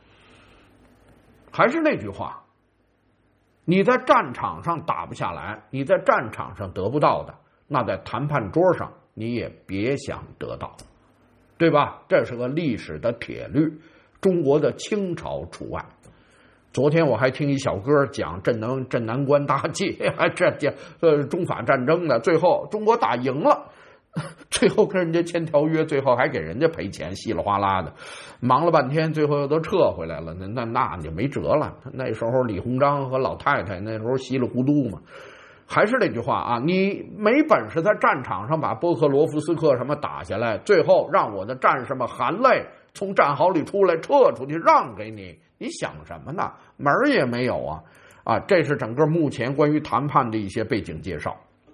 还是那句话，你在战场上打不下来，你在战场上得不到的，那在谈判桌上你也别想得到，对吧？这是个历史的铁律，中国的清朝除外。昨天我还听一小哥讲镇南镇南关大捷，还这这呃中法战争的，最后中国打赢了，最后跟人家签条约，最后还给人家赔钱，稀里哗啦的，忙了半天，最后又都撤回来了，那那那就没辙了。那时候李鸿章和老太太那时候稀里糊涂嘛。还是那句话啊，你没本事在战场上把波克罗夫斯克什么打下来，最后让我的战士们含泪从战壕里出来，撤出去让给你，你想什么呢？门儿也没有啊！啊，这是整个目前关于谈判的一些背景介绍。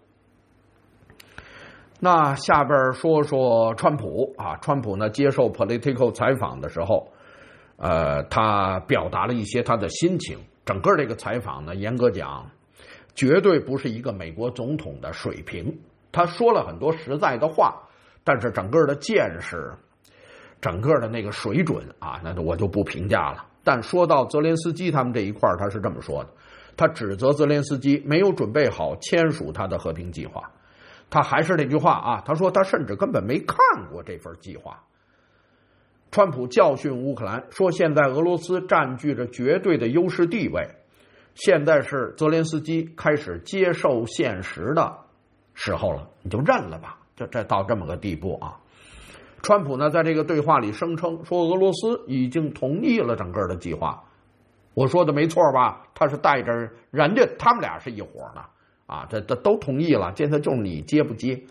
那下边说说川普啊，川普呢接受 Politico 采访的时候，呃，他表达了一些他的心情。整个这个采访呢，严格讲，绝对不是一个美国总统的水平。他说了很多实在的话，但是整个的见识，整个的那个水准啊，那我就不评价了。但说到泽连斯基他们这一块，他是这么说的：他指责泽连斯基没有准备好签署他的和平计划。他还是那句话啊，他说他甚至根本没看过这份计划。川普教训乌克兰说，现在俄罗斯占据着绝对的优势地位，现在是泽连斯基开始接受现实的时候了，你就认了吧，就这到这么个地步啊。川普呢在这个对话里声称说，俄罗斯已经同意了整个的计划。我说的没错吧？他是带着人家，他们俩是一伙呢。啊，这这都同意了，现在就是你接不接？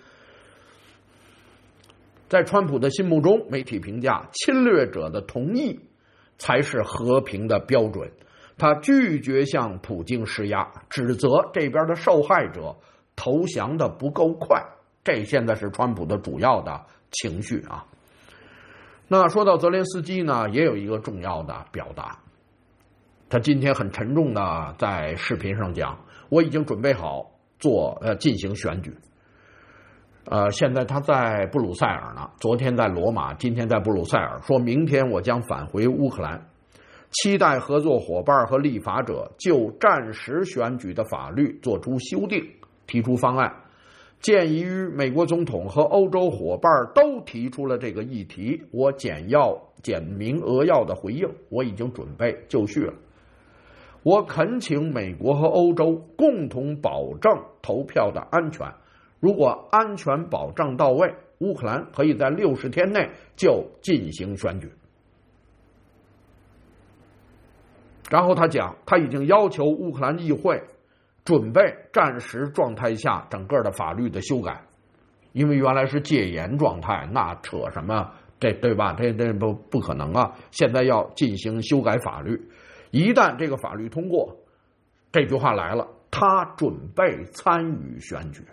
在川普的心目中，媒体评价侵略者的同意才是和平的标准。他拒绝向普京施压，指责这边的受害者投降的不够快。这现在是川普的主要的情绪啊。那说到泽连斯基呢，也有一个重要的表达。 他今天很沉重的在视频上讲，我已经准备好做呃进行选举。呃，现在他在布鲁塞尔呢，昨天在罗马，今天在布鲁塞尔，说明天我将返回乌克兰，期待合作伙伴和立法者就战时选举的法律做出修订，提出方案。鉴于美国总统和欧洲伙伴都提出了这个议题，我简要简明扼要的回应，我已经准备就绪了。我恳请美国和欧洲共同保证投票的安全。如果安全保障到位，乌克兰可以在六十天内就进行选举。然后他讲，他已经要求乌克兰议会准备战时状态下整个的法律的修改，因为原来是戒严状态，那扯什么这对吧？这这不不可能啊！现在要进行修改法律，一旦这个法律通过，这句话来了，他准备参与选举。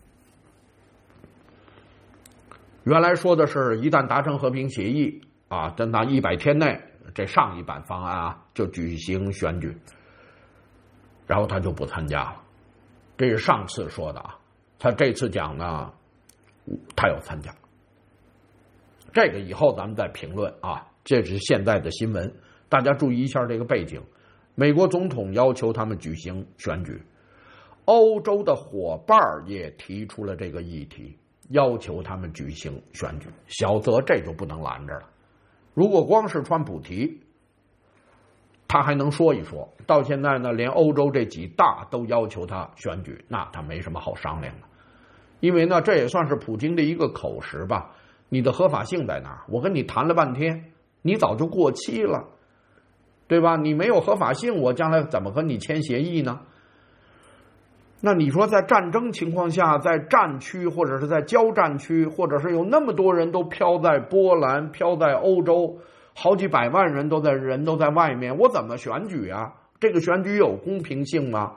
原来说的是一旦达成和平协议啊，等到一百天内，这上一版方案啊就举行选举，然后他就不参加了。这是上次说的啊，他这次讲呢，他要参加。这个以后咱们再评论啊，这是现在的新闻，大家注意一下这个背景。美国总统要求他们举行选举，欧洲的伙伴也提出了这个议题，要求他们举行选举。小泽这就不能拦着了。如果光是川普提，他还能说一说，到现在呢，连欧洲这几大都要求他选举，那他没什么好商量的。因为呢，这也算是普京的一个口实吧，你的合法性在哪儿？我跟你谈了半天，你早就过期了，对吧？你没有合法性，我将来怎么和你签协议呢？那你说在战争情况下，在战区或者是在交战区，或者是有那么多人都飘在波兰，飘在欧洲，好几百万人都在人都在外面，我怎么选举啊？这个选举有公平性吗？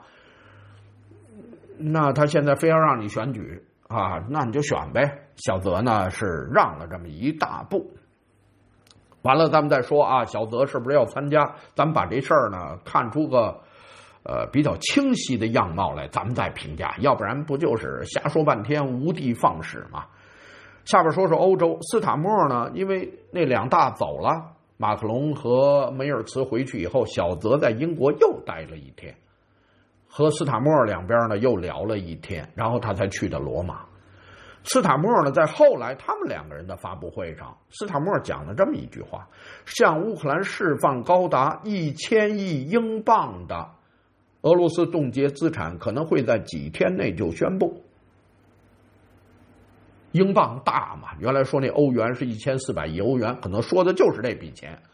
那他现在非要让你选举啊，那你就选呗。小泽呢是让了这么一大步。完了咱们再说啊，小泽是不是要参加？咱们把这事儿呢看出个呃比较清晰的样貌来，咱们再评价，要不然不就是瞎说半天无的放矢吗？下边说说欧洲，斯塔默呢，因为那两大走了，马克龙和梅尔茨回去以后，小泽在英国又待了一天，和斯塔默两边呢又聊了一天，然后他才去的罗马。斯塔默呢，在后来他们两个人的发布会上，斯塔默讲了这么一句话：向乌克兰释放高达一千亿英镑的俄罗斯冻结资产，可能会在几天内就宣布。英镑大嘛，原来说那欧元是一千四百亿欧元，可能说的就是这笔钱。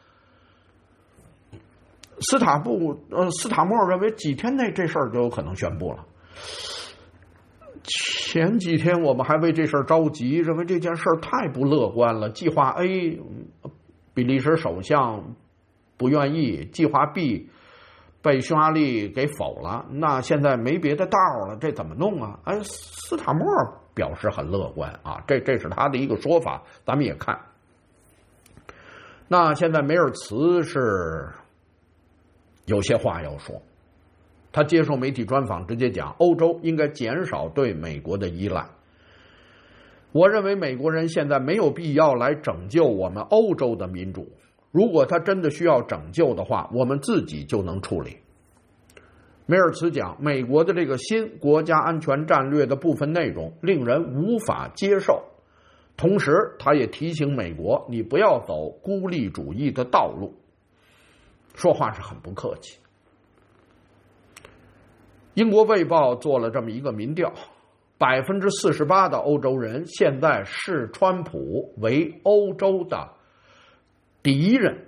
斯塔布呃，斯塔默认为几天内这事儿就有可能宣布了。前几天我们还为这事儿着急，认为这件事儿太不乐观了。计划 A， 比利时首相不愿意；计划 B， 被匈牙利给否了。那现在没别的道了，这怎么弄啊？哎，斯塔默表示很乐观啊，这这是他的一个说法，咱们也看。那现在梅尔茨是有些话要说。他接受媒体专访直接讲，欧洲应该减少对美国的依赖。我认为美国人现在没有必要来拯救我们欧洲的民主，如果他真的需要拯救的话，我们自己就能处理。梅尔茨讲，美国的这个新国家安全战略的部分内容令人无法接受，同时他也提醒美国，你不要走孤立主义的道路。说话是很不客气。英国卫报做了这么一个民调，百分之四十八的欧洲人现在视川普为欧洲的敌人，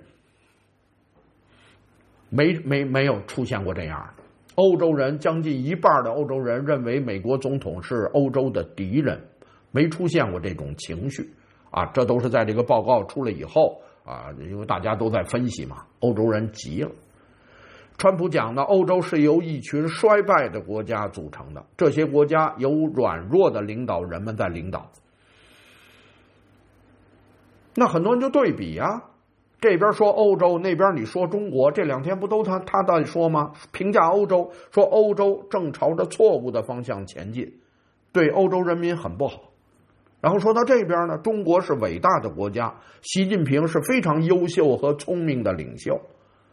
没没没有出现过这样的。欧洲人将近一半的欧洲人认为美国总统是欧洲的敌人，没出现过这种情绪啊！这都是在这个报告出来以后啊，因为大家都在分析嘛，欧洲人急了。川普讲的，欧洲是由一群衰败的国家组成的，这些国家由软弱的领导人们在领导。那很多人就对比啊， 这边说欧洲，那边你说中国，这两天不都他他在说吗？评价欧洲，说欧洲正朝着错误的方向前进，对欧洲人民很不好。然后说到这边呢，中国是伟大的国家，习近平是非常优秀和聪明的领袖，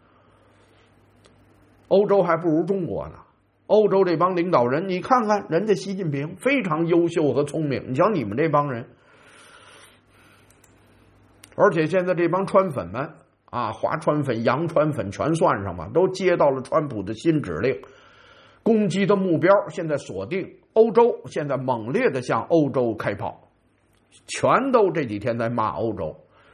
欧洲还不如中国呢。欧洲这帮领导人，你看看人家习近平非常优秀和聪明，你瞧你们这帮人。而且现在这帮川粉们啊，华川粉、洋川粉全算上嘛，都接到了川普的新指令，攻击的目标现在锁定欧洲，现在猛烈的向欧洲开炮，全都这几天在骂欧洲。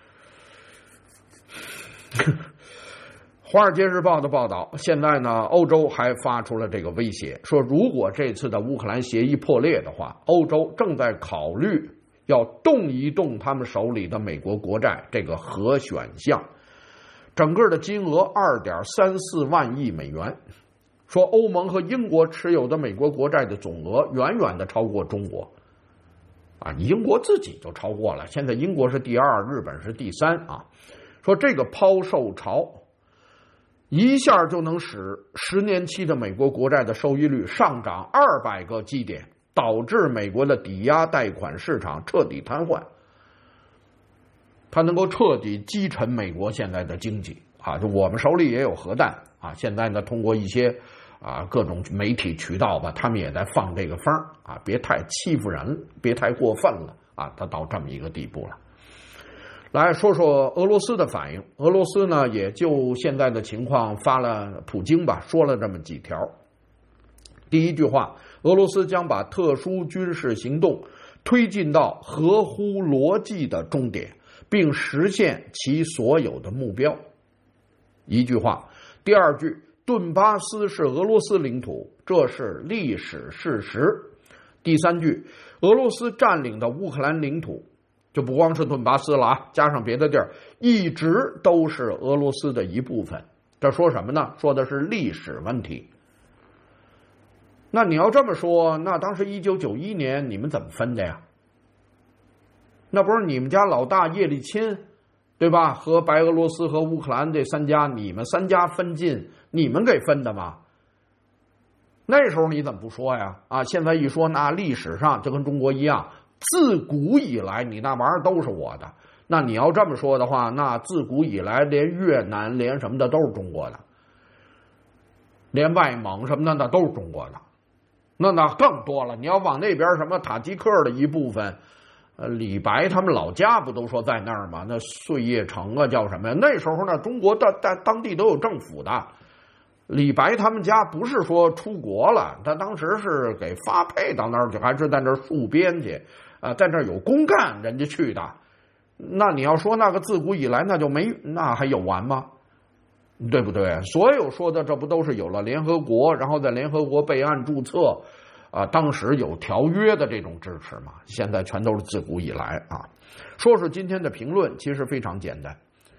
华尔街日报的报道，现在呢，欧洲还发出了这个威胁，说如果这次的乌克兰协议破裂的话，欧洲正在考虑要动一动他们手里的美国国债这个核选项，整个的金额 二点三四万亿美元。说欧盟和英国持有的美国国债的总额远远的超过中国啊，英国自己就超过了，现在英国是第二，日本是第三啊。说这个抛售潮一下就能使十年期的美国国债的收益率上涨二百个基点，导致美国的抵押贷款市场彻底瘫痪，它能够彻底击沉美国现在的经济啊！就我们手里也有核弹啊，现在呢通过一些啊各种媒体渠道吧，他们也在放这个风啊，别太欺负人，别太过分了啊！它到这么一个地步了。来说说俄罗斯的反应，俄罗斯呢也就现在的情况发了普京吧，说了这么几条。第一句话，俄罗斯将把特殊军事行动推进到合乎逻辑的终点，并实现其所有的目标。一句话。第二句，顿巴斯是俄罗斯领土，这是历史事实。第三句，俄罗斯占领的乌克兰领土就不光是顿巴斯了啊，加上别的地儿，一直都是俄罗斯的一部分。这说什么呢？说的是历史问题。那你要这么说，那当时一九九一年你们怎么分的呀？那不是你们家老大叶利钦，对吧？和白俄罗斯和乌克兰这三家，你们三家分晋，你们给分的吗？那时候你怎么不说呀？啊，现在一说，那历史上就跟中国一样，自古以来你那玩意儿都是我的。那你要这么说的话，那自古以来连越南连什么的都是中国的，连外蒙什么的那都是中国的。那那更多了，你要往那边什么塔吉克的一部分，呃，李白他们老家不都说在那儿吗？那碎叶城啊叫什么呀？那时候呢，中国在在当地都有政府的。李白他们家不是说出国了，他当时是给发配到那儿去，还是在那儿戍边去啊、呃，在那儿有公干，人家去的。那你要说那个自古以来，那就没那还有完吗？对不对？所有说的这不都是有了联合国，然后在联合国备案注册啊、呃，当时有条约的这种支持嘛？现在全都是自古以来啊。说说今天的评论，其实非常简单。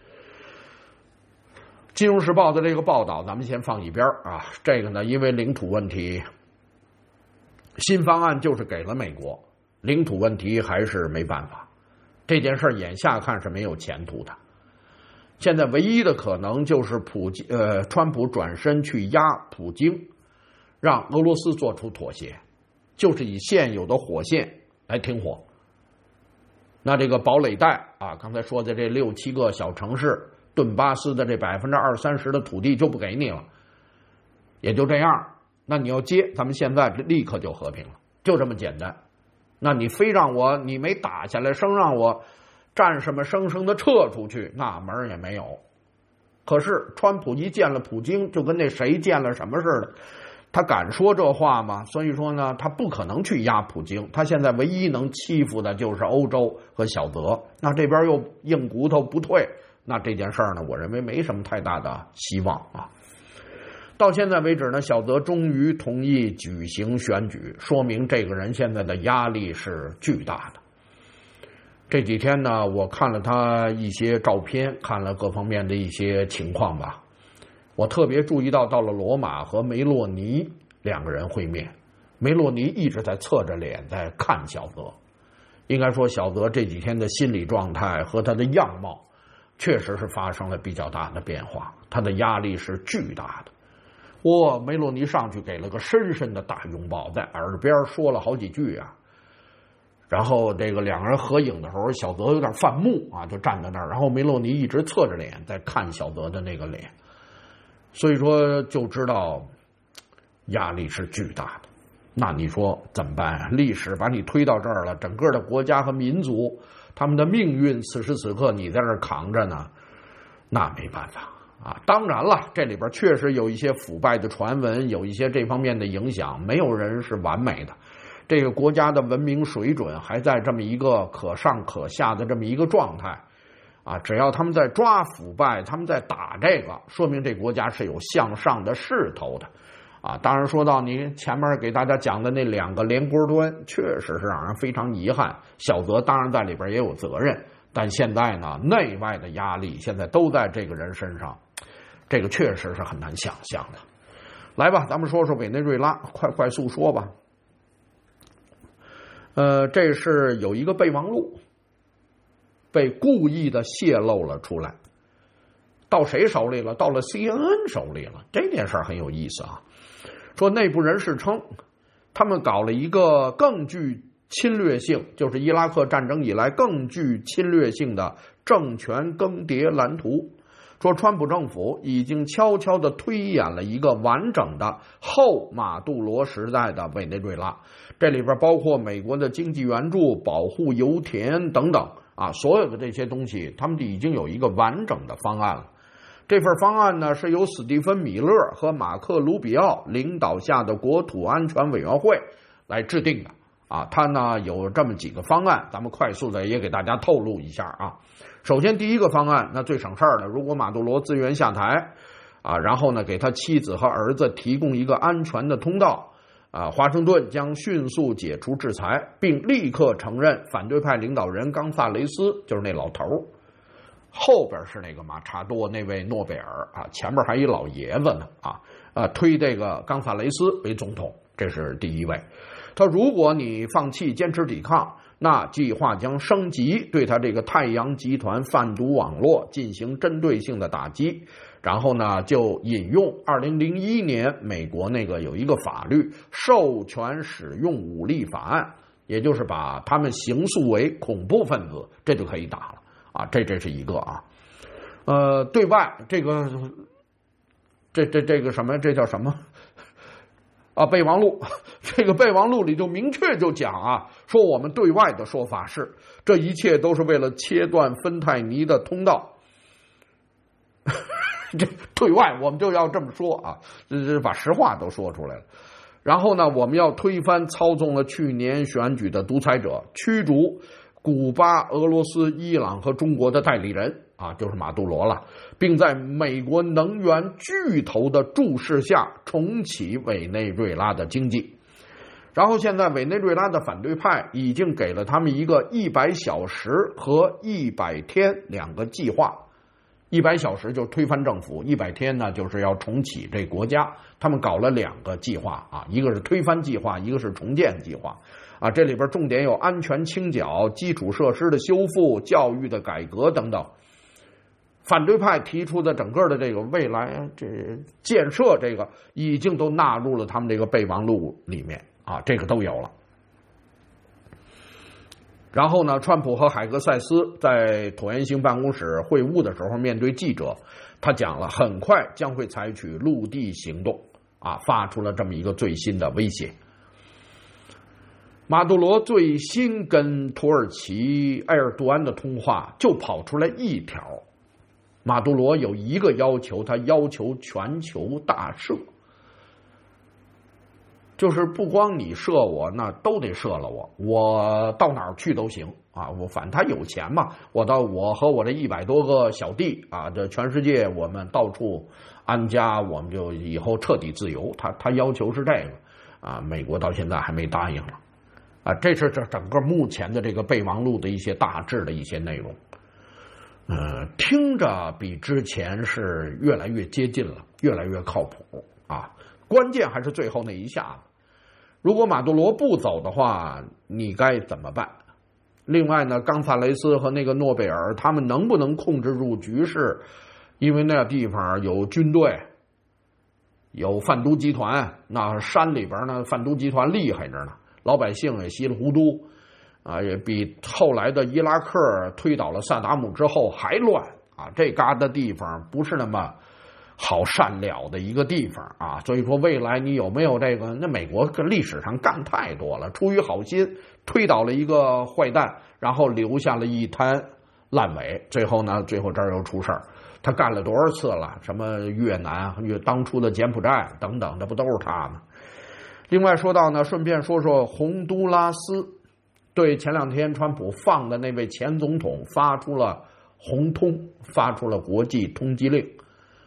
金融时报的这个报道咱们先放一边啊，这个呢因为领土问题，新方案就是给了美国，领土问题还是没办法，这件事眼下看是没有前途的。现在唯一的可能就是普京呃，川普转身去压普京，让俄罗斯做出妥协，就是以现有的火线来停火。那这个堡垒带啊，刚才说的这六七个小城市，顿巴斯的这百分之二三十的土地就不给你了，也就这样。那你要接，咱们现在立刻就和平了，就这么简单。那你非让我，你没打下来，生让我战士们生生的撤出去，那门儿也没有。可是川普一见了普京，就跟那谁见了什么似的，他敢说这话吗？所以说呢，他不可能去压普京，他现在唯一能欺负的就是欧洲和小泽。那这边又硬骨头不退，那这件事儿呢，我认为没什么太大的希望啊。到现在为止呢，小泽终于同意举行选举，说明这个人现在的压力是巨大的。这几天呢，我看了他一些照片，看了各方面的一些情况吧。我特别注意到，到了罗马和梅洛尼两个人会面，梅洛尼一直在侧着脸在看小泽。应该说，小泽这几天的心理状态和他的样貌， 确实是发生了比较大的变化，他的压力是巨大的。哇，梅洛尼上去给了个深深的大拥抱，在耳边说了好几句啊。然后这个两个人合影的时候，小泽有点犯木啊，就站在那儿，然后梅洛尼一直侧着脸在看小泽的那个脸，所以说就知道压力是巨大的。那你说怎么办啊？历史把你推到这儿了，整个的国家和民族他们的命运此时此刻你在这儿扛着呢，那没办法啊。当然了，这里边确实有一些腐败的传闻，有一些这方面的影响，没有人是完美的。这个国家的文明水准还在这么一个可上可下的这么一个状态啊，只要他们在抓腐败，他们在打这个，说明这国家是有向上的势头的啊。当然说到你前面给大家讲的那两个连锅端，确实是让人非常遗憾，小泽当然在里边也有责任，但现在呢，内外的压力现在都在这个人身上，这个确实是很难想象的。来吧，咱们说说委内瑞拉，快快速说吧。呃，这是有一个备忘录被故意的泄露了出来，到谁手里了？到了 C N N 手里了。这件事很有意思啊。说内部人士称，他们搞了一个更具侵略性，就是伊拉克战争以来更具侵略性的政权更迭蓝图。说川普政府已经悄悄地推演了一个完整的后马杜罗时代的委内瑞拉，这里边包括美国的经济援助、保护油田等等啊，所有的这些东西，他们已经有一个完整的方案了。这份方案呢，是由史蒂芬·米勒和马克·卢比奥领导下的国土安全委员会来制定的啊。他呢有这么几个方案，咱们快速的也给大家透露一下啊。首先，第一个方案，那最省事儿的，如果马杜罗自愿下台，啊，然后呢，给他妻子和儿子提供一个安全的通道，啊，华盛顿将迅速解除制裁，并立刻承认反对派领导人冈萨雷斯，就是那老头，后边是那个马查多那位诺贝尔啊，前面还一老爷子呢啊，啊，推这个冈萨雷斯为总统，这是第一位。他如果你放弃坚持抵抗，那计划将升级，对他这个太阳集团贩毒网络进行针对性的打击。然后呢，就引用二零零一年美国那个有一个法律授权使用武力法案，也就是把他们刑诉为恐怖分子，这就可以打了啊。这这是一个啊，呃，对外这个这这这个什么，这叫什么？啊，备忘录，这个备忘录里就明确就讲啊，说我们对外的说法是，这一切都是为了切断芬太尼的通道。这对外我们就要这么说啊，这这把实话都说出来了。然后呢，我们要推翻操纵了去年选举的独裁者，驱逐古巴、俄罗斯、伊朗和中国的代理人啊，就是马杜罗了，并在美国能源巨头的注视下重启委内瑞拉的经济。然后现在委内瑞拉的反对派已经给了他们一个一百小时和一百天两个计划。一百小时就是推翻政府，一百天呢就是要重启这国家。他们搞了两个计划啊，一个是推翻计划，一个是重建计划啊。这里边重点有安全清剿、基础设施的修复、教育的改革等等。反对派提出的整个的这个未来这建设，这个已经都纳入了他们这个备忘录里面啊，这个都有了。然后呢，川普和海格塞斯在椭圆形办公室会晤的时候，面对记者，他讲了很快将会采取陆地行动啊，发出了这么一个最新的威胁。马杜罗最新跟土耳其埃尔多安的通话就跑出来一条，马杜罗有一个要求，他要求全球大赦，就是不光你射我，那都得射了我，我到哪儿去都行啊！我反正他有钱嘛，我到我和我这一百多个小弟啊，这全世界我们到处安家，我们就以后彻底自由。他他要求是这个啊，美国到现在还没答应了啊。这是这整个目前的这个备忘录的一些大致的一些内容，呃，听着比之前是越来越接近了，越来越靠谱啊。关键还是最后那一下子，如果马杜罗不走的话，你该怎么办另外呢，冈萨雷斯和那个诺贝尔，他们能不能控制住局势？因为那地方有军队，有贩毒集团，那山里边呢，贩毒集团厉害着呢，老百姓也稀里糊涂，啊，也比后来的伊拉克推倒了萨达姆之后还乱啊！这旮瘩地方不是那么好善了的一个地方啊，所以说未来你有没有这个？那美国历史上干太多了，出于好心推倒了一个坏蛋，然后留下了一滩烂尾，最后呢，最后这儿又出事儿。他干了多少次了？什么越南、越当初的柬埔寨等等，这不都是他吗？另外说到呢，顺便说说洪都拉斯对前两天川普放的那位前总统发出了红通，发出了国际通缉令。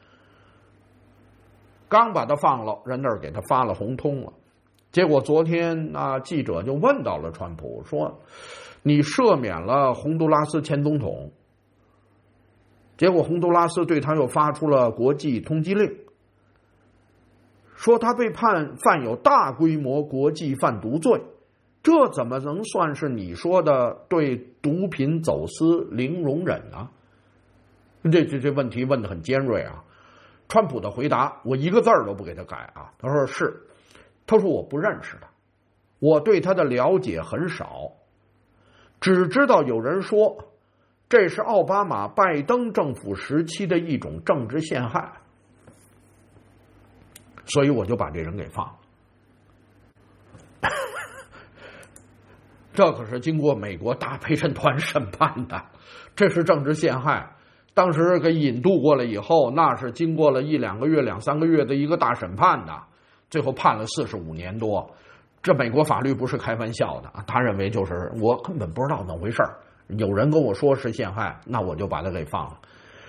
刚把他放了，人那儿给他发了红通了。结果昨天啊，记者就问到了川普，说你赦免了洪都拉斯前总统，结果洪都拉斯对他又发出了国际通缉令，说他被判犯有大规模国际贩毒罪，这怎么能算是你说的对毒品走私零容忍呢？这这这问题问得很尖锐啊！川普的回答，我一个字儿都不给他改啊。他说是，他说我不认识他，我对他的了解很少，只知道有人说这是奥巴马、拜登政府时期的一种政治陷害，所以我就把这人给放了。这可是经过美国大陪审团审判的，这是政治陷害。当时给引渡过来以后，那是经过了一两个月、两三个月的一个大审判的，最后判了四十五年多。这美国法律不是开玩笑的啊！他认为就是我根本不知道怎么回事，有人跟我说是陷害，那我就把他给放了。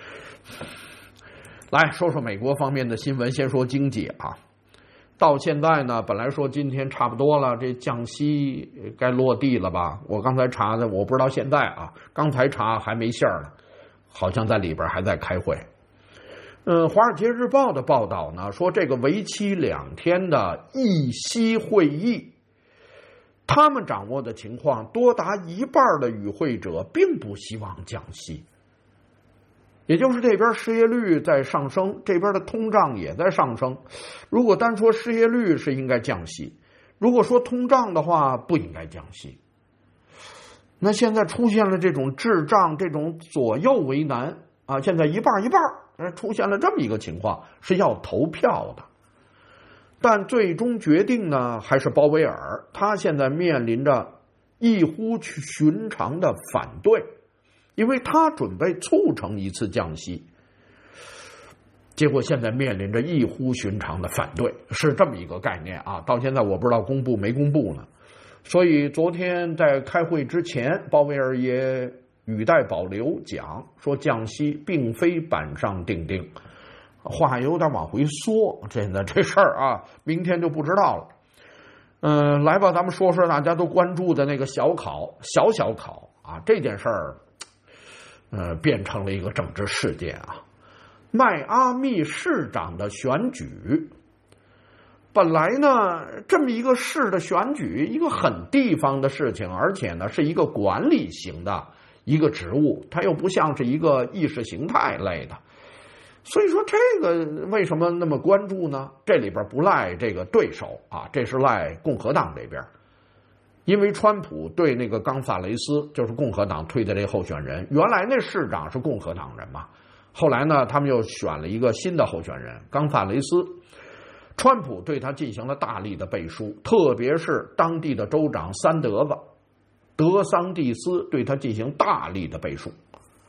来说说美国方面的新闻，先说经济啊。到现在呢，本来说今天差不多了，这降息该落地了吧？我刚才查的，我不知道现在啊，刚才查还没信儿呢。好像在里边还在开会。嗯，《华尔街日报》的报道呢说，这个为期两天的议息会议，他们掌握的情况，多达一半的与会者并不希望降息，也就是这边失业率在上升，这边的通胀也在上升。如果单说失业率是应该降息，如果说通胀的话，不应该降息。那现在出现了这种滞胀，这种左右为难啊！现在一半一半，出现了这么一个情况，是要投票的。但最终决定呢，还是鲍威尔，他现在面临着异乎寻常的反对，因为他准备促成一次降息，结果现在面临着异乎寻常的反对，是这么一个概念啊！到现在我不知道公布没公布呢。所以昨天在开会之前，鲍威尔也语带保留讲说，降息并非板上钉钉，话有点往回缩。现在这事儿啊，明天就不知道了。嗯、呃，来吧，咱们说说大家都关注的那个小考、小小考啊，这件事儿，呃，变成了一个政治事件啊。迈阿密市长的选举。本来呢，这么一个市的选举，一个很地方的事情，而且呢是一个管理型的一个职务，它又不像是一个意识形态类的，所以说这个为什么那么关注呢？这里边不赖这个对手啊，这是赖共和党这边，因为川普对那个冈萨雷斯，就是共和党推的这个候选人，原来那市长是共和党人嘛，后来呢他们又选了一个新的候选人冈萨雷斯。川普对他进行了大力的背书，特别是当地的州长三德子德桑蒂斯对他进行大力的背书，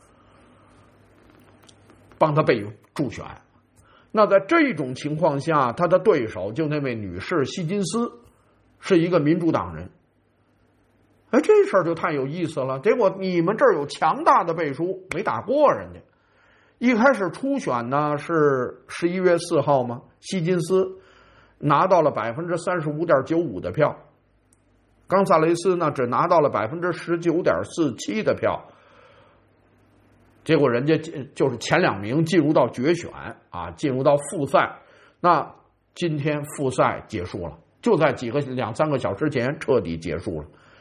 帮他被助选。那在这种情况下，他的对手就那位女士希金斯是一个民主党人。哎，这事儿就太有意思了。结果你们这儿有强大的背书，没打过人家。一开始初选呢是十一月四号嘛，希金斯拿到了百分之三十五点九五的票，冈萨雷斯呢只拿到了百分之十九点四七的票。结果人家就是前两名进入到决选啊，进入到复赛。那今天复赛结束了，就在几个两三个小时前彻底结束了。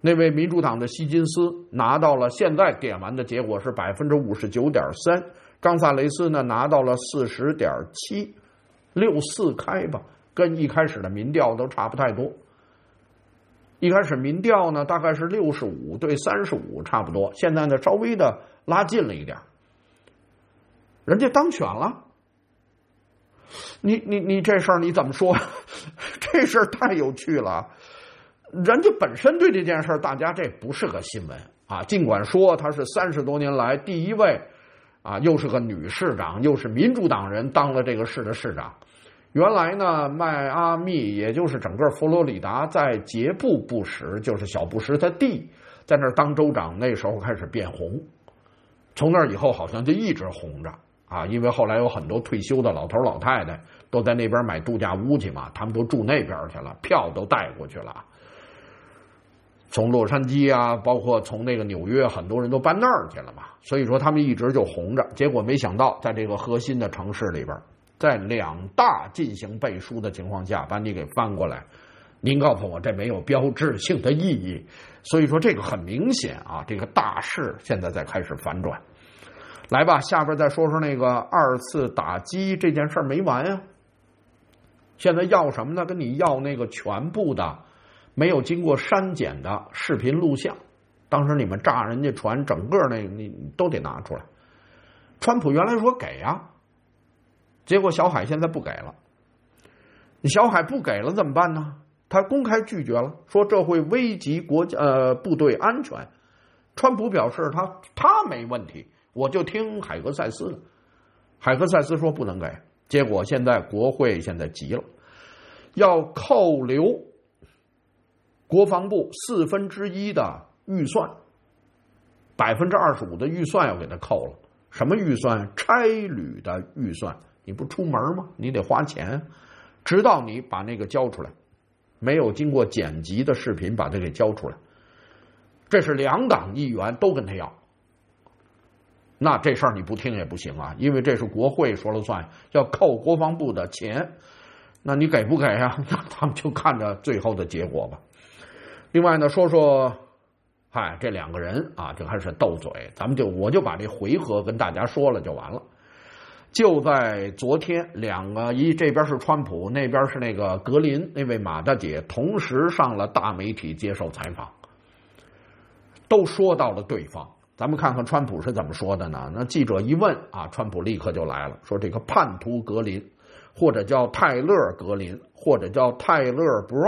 那位民主党的希金斯拿到了，现在点完的结果是百分之五十九点三，冈萨雷斯呢拿到了四十点七，六四开吧，跟一开始的民调都差不太多。一开始民调呢大概是六十五对三十五差不多，现在呢稍微的拉近了一点，人家当选了。你你你这事儿你怎么说？这事儿太有趣了。人家本身对这件事儿，大家这不是个新闻啊。尽管说他是三十多年来第一位啊，又是个女市长，又是民主党人当了这个市的市长。原来呢，迈阿密也就是整个佛罗里达，在杰布布什，就是小布什他弟，在那儿当州长，那时候开始变红。从那以后好像就一直红着啊，因为后来有很多退休的老头老太太都在那边买度假屋去嘛，他们都住那边去了，票都带过去了。从洛杉矶啊，包括从那个纽约，很多人都搬那儿去了嘛，所以说他们一直就红着。结果没想到，在这个核心的城市里边，在两大进行背书的情况下，把你给翻过来，您告诉我这没有标志性的意义。所以说这个很明显啊，这个大势现在在开始反转。来吧，下边再说说那个二次打击这件事没完啊。现在要什么呢？跟你要那个全部的没有经过删减的视频录像，当时你们炸人家船，整个那你都得拿出来。川普原来说给啊，结果小海现在不给了。你小海不给了怎么办呢？他公开拒绝了，说这会危及国家呃部队安全。川普表示他他没问题，我就听海格塞斯的。海格塞斯说不能给，结果现在国会现在急了，要扣留国防部四分之一的预算，百分之二十五的预算要给他扣了。什么预算？差旅的预算。你不出门吗？你得花钱，直到你把那个交出来，没有经过剪辑的视频把它给交出来。这是两党议员都跟他要，那这事儿你不听也不行啊，因为这是国会说了算，要扣国防部的钱，那你给不给啊？那他们就看着最后的结果吧。另外呢，说说，嗨，这两个人啊，就开始斗嘴，咱们就我就把这回合跟大家说了就完了。就在昨天，两个一这边是川普，那边是那个格林，那位马大姐，同时上了大媒体接受采访，都说到了对方。咱们看看川普是怎么说的呢？那记者一问啊，川普立刻就来了，说这个叛徒格林，或者叫泰勒格林，或者叫泰勒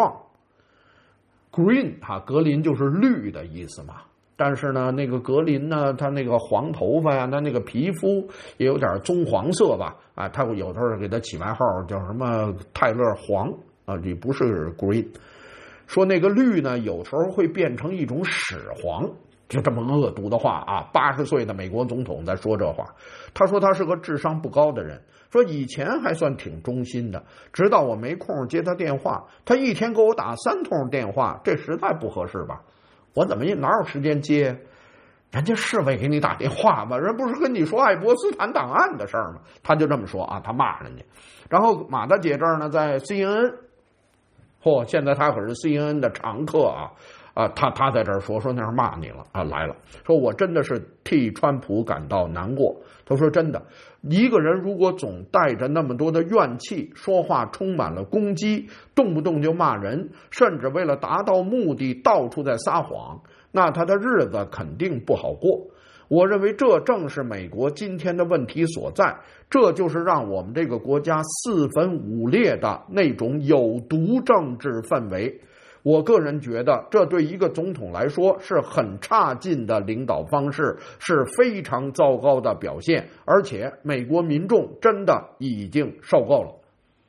Brown。Green 哈、啊，格林就是绿的意思嘛。但是呢，那个格林呢，他那个黄头发呀，他那个皮肤也有点棕黄色吧？啊，他有时候给他起外号叫什么泰勒黄啊，你不是 Green。说那个绿呢，有时候会变成一种屎黄。就这么恶毒的话啊！八十岁的美国总统在说这话，他说他是个智商不高的人，说以前还算挺忠心的，直到我没空接他电话，他一天给我打三通电话，这实在不合适吧？我怎么也哪有时间接？人家是为给你打电话吗？人不是跟你说爱博斯坦档案的事儿吗？他就这么说啊，他骂人家。然后马大姐这儿呢，在 C N N， 嚯、哦，现在他可是 C N N 的常客啊。啊，他他在这儿说说那是骂你了啊，来了，说我真的是替川普感到难过。他说真的，一个人如果总带着那么多的怨气，说话充满了攻击，动不动就骂人，甚至为了达到目的到处在撒谎，那他的日子肯定不好过。我认为这正是美国今天的问题所在，这就是让我们这个国家四分五裂的那种有毒政治氛围。我个人觉得这对一个总统来说是很差劲的领导方式，是非常糟糕的表现，而且美国民众真的已经受够了。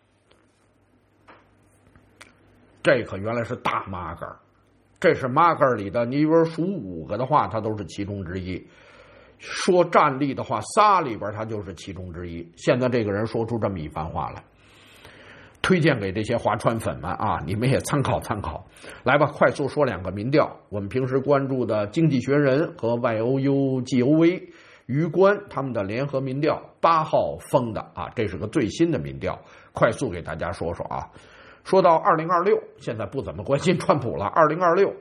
这可原来是大马杆，这是马杆里的，你比如数五个的话，它都是其中之一。说战力的话，仨里边它就是其中之一。现在这个人说出这么一番话来，推荐给这些划船粉们啊，你们也参考参考。来吧，快速说两个民调，我们平时关注的《经济学人》和 Y O U G O V 余官他们的联合民调，八号封的啊，这是个最新的民调，快速给大家说说啊。说到二零二六，现在不怎么关心川普了。二零二六，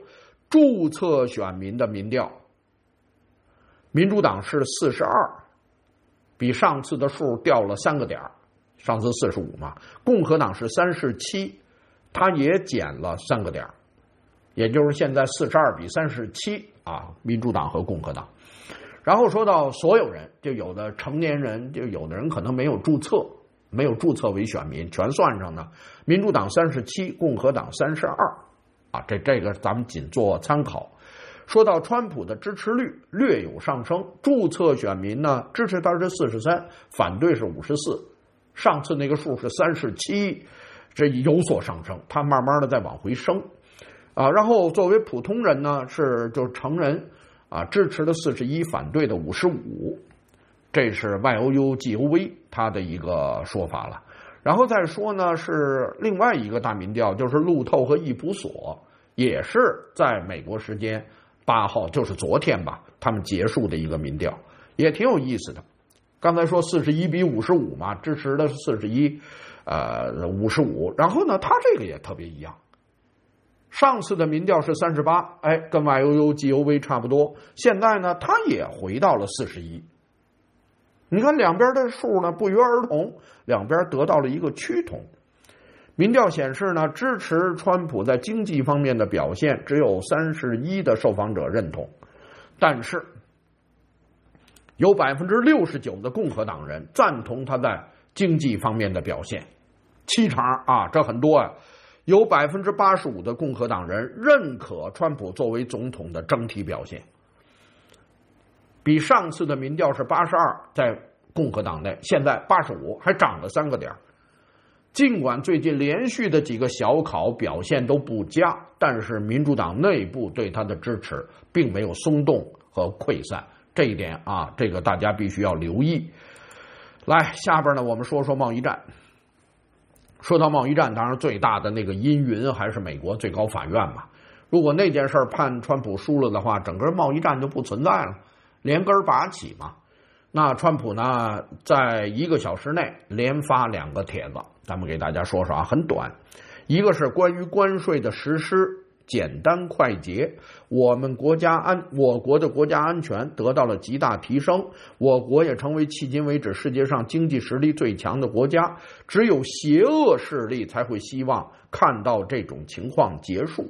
注册选民的民调，民主党是四十二，比上次的数掉了三个点，上次四十五嘛。共和党是三十七，它也减了三个点，也就是现在四十二比三十七啊，民主党和共和党。然后说到所有人，就有的成年人，就有的人可能没有注册，没有注册为选民，全算上呢。民主党三十七，共和党三十二，啊，这这个咱们仅做参考。说到川普的支持率略有上升，注册选民呢支持他是四十三，反对是五十四，上次那个数是三十七，这有所上升，他慢慢的在往回升，啊，然后作为普通人呢是就是成人啊，支持的四十一，反对的五十五，这是 Y O U G O V 他的一个说法了。然后再说呢是另外一个大民调，就是路透和易普所，也是在美国时间八号，就是昨天吧，他们结束的一个民调，也挺有意思的。刚才说四十一比五十五嘛，支持的是四十一，呃，五十五。然后呢，他这个也特别一样。上次的民调是三十八，哎，跟 Y O U G O V 差不多。现在呢，他也回到了四十一。你看两边的数呢不约而同，两边得到了一个趋同。民调显示呢，支持川普在经济方面的表现只有三十一的受访者认同，但是有百分之六十九的共和党人赞同他在经济方面的表现，七成啊，这很多啊。有百分之八十五的共和党人认可川普作为总统的整体表现，比上次的民调是八十二，在共和党内，现在八十五，还涨了三个点。尽管最近连续的几个小考表现都不佳，但是民主党内部对他的支持并没有松动和溃散，这一点啊，这个大家必须要留意。来，下边呢，我们说说贸易战。说到贸易战，当然最大的那个阴云还是美国最高法院嘛。如果那件事判川普输了的话，整个贸易战就不存在了，连根拔起嘛。那川普呢，在一个小时内连发两个帖子，咱们给大家说说啊，很短。一个是关于关税的实施，简单快捷，我们国家安我国的国家安全得到了极大提升，我国也成为迄今为止世界上经济实力最强的国家。只有邪恶势力才会希望看到这种情况结束。